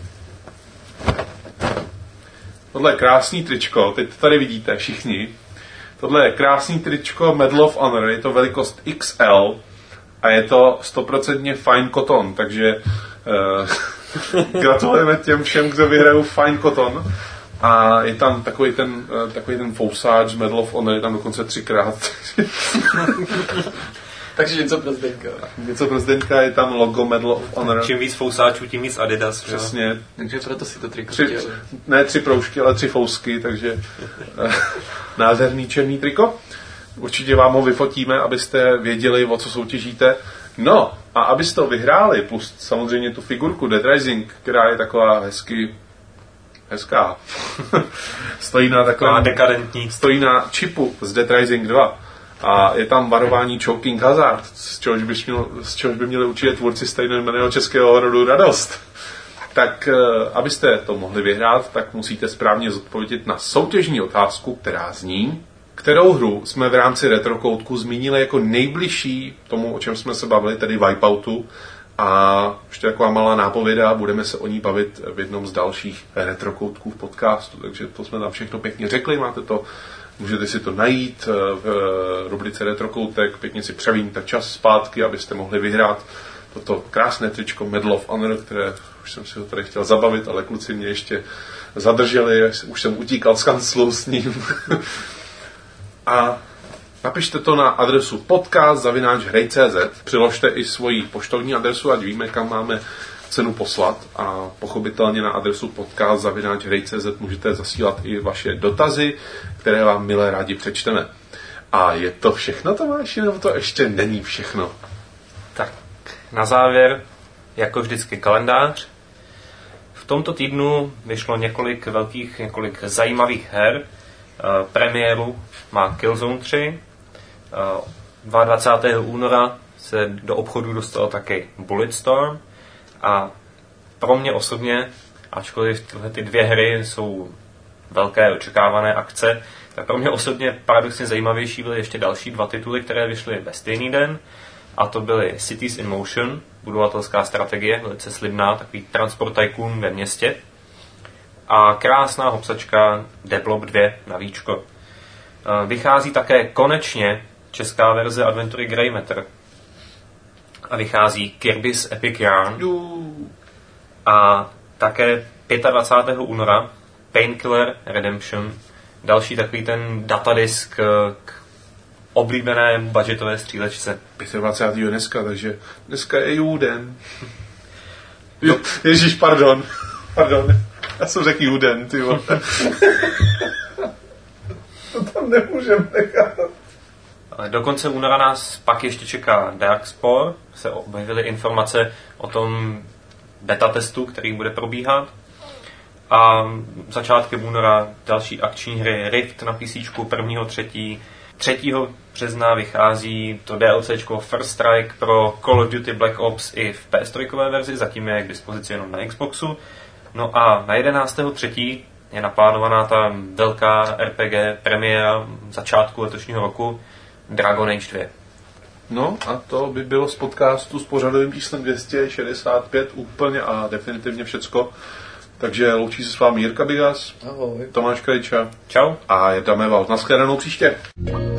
tohle je krásný tričko, teď to tady vidíte všichni. Tohle je krásný tričko Medal of Honor, je to velikost X L a je to sto procent fine cotton, takže uh, gratulujeme těm všem, kdo vyhrajou fine cotton. A je tam takový ten, takový ten fousáč Medal of Honor, je tam dokonce třikrát. Takže něco pro Zdeňka. Něco pro Zdeňka, je tam logo Medal of Honor. Čím víc fousáčů, tím víc Adidas. Přesně. Jo? Takže proto si to triko tři, Ne tři proužky, ale tři fousky, takže nádherný černý triko. Určitě vám ho vyfotíme, abyste věděli, o co soutěžíte. No, a abyste to vyhráli, plus samozřejmě tu figurku Dead Rising, která je taková hezky hezká. stojí na takovém dekadentní. Stojí na čipu z Dead Rising dva. A je tam varování Choking Hazard, z čehož by, měl, z čehož by měli určitě tvůrci stejnojmenného českého hororu radost. Tak abyste to mohli vyhrát, tak musíte správně zodpovědět na soutěžní otázku, která zní, kterou hru jsme v rámci Retrokoutku zmínili jako nejbližší tomu, o čem jsme se bavili, tedy Wipeoutu. A ještě taková malá nápověda, budeme se o ní bavit v jednom z dalších Retrokoutků v podcastu, takže to jsme tam všechno pěkně řekli, máte to. Můžete si to najít v rubrice Retrokoutek, pěkně si převíníte čas zpátky, abyste mohli vyhrát toto krásné tričko Medal of Honor, které už jsem si ho tady chtěl zabavit, ale kluci mě ještě zadrželi, už jsem utíkal z kanclu s ním. A napište to na adresu podcast zavináč hrej tečka cé zet, přiložte i svoji poštovní adresu, ať víme, kam máme cenu poslat a pochopitelně na adresu podcast zavináč hrej tečka cé zet můžete zasílat i vaše dotazy, které vám milé rádi přečteme. A je to všechno, Tomáši, nebo to ještě není všechno? Tak, na závěr, jako vždycky kalendář. V tomto týdnu vyšlo několik velkých, několik zajímavých her. Premiéru má Killzone tři. dvacátého druhého února se do obchodu dostal taky Bulletstorm. A pro mě osobně, ačkoliv tyhle ty dvě hry jsou velké očekávané akce, tak pro mě osobně paradoxně zajímavější byly ještě další dva tituly, které vyšly ve stejný den. A to byly Cities in Motion, budovatelská strategie, velice slibná, takový transport tycoon ve městě. A krásná hopsačka Deblop dva na víčko. Vychází také konečně česká verze adventury Grey Matter. A vychází Kirby's Epic Yarn. A také dvacátého pátého února Painkiller Redemption. Další takový ten datadisk k oblíbené budgetové střílečce. dvacátého pátého dneska, takže dneska je Juden. Jo, ježíš, pardon. Pardon. Já jsem řekl Juden, ty vole. To tam nemůžeme nechat. Do konce února nás pak ještě čeká Darkspore. Se objevily informace o tom beta testu, který bude probíhat. A začátkem února další akční hry Rift na PCčku prvního třetího třetího března vychází to DLCčko First Strike pro Call of Duty Black Ops i v P S tři verzi, zatím je k dispozici jenom na Xboxu. No a na jedenáctého třetího je naplánovaná ta velká R P G premiéra začátku letošního roku Dragon Age dva. No a to by bylo z podcastu s pořadovým číslem dvě stě šedesát pět úplně a definitivně všecko. Takže loučí se s vámi Jirka Bigas, ahoj, Tomáš Krejča. Čau. A Jirka Méval. Naschledanou příště.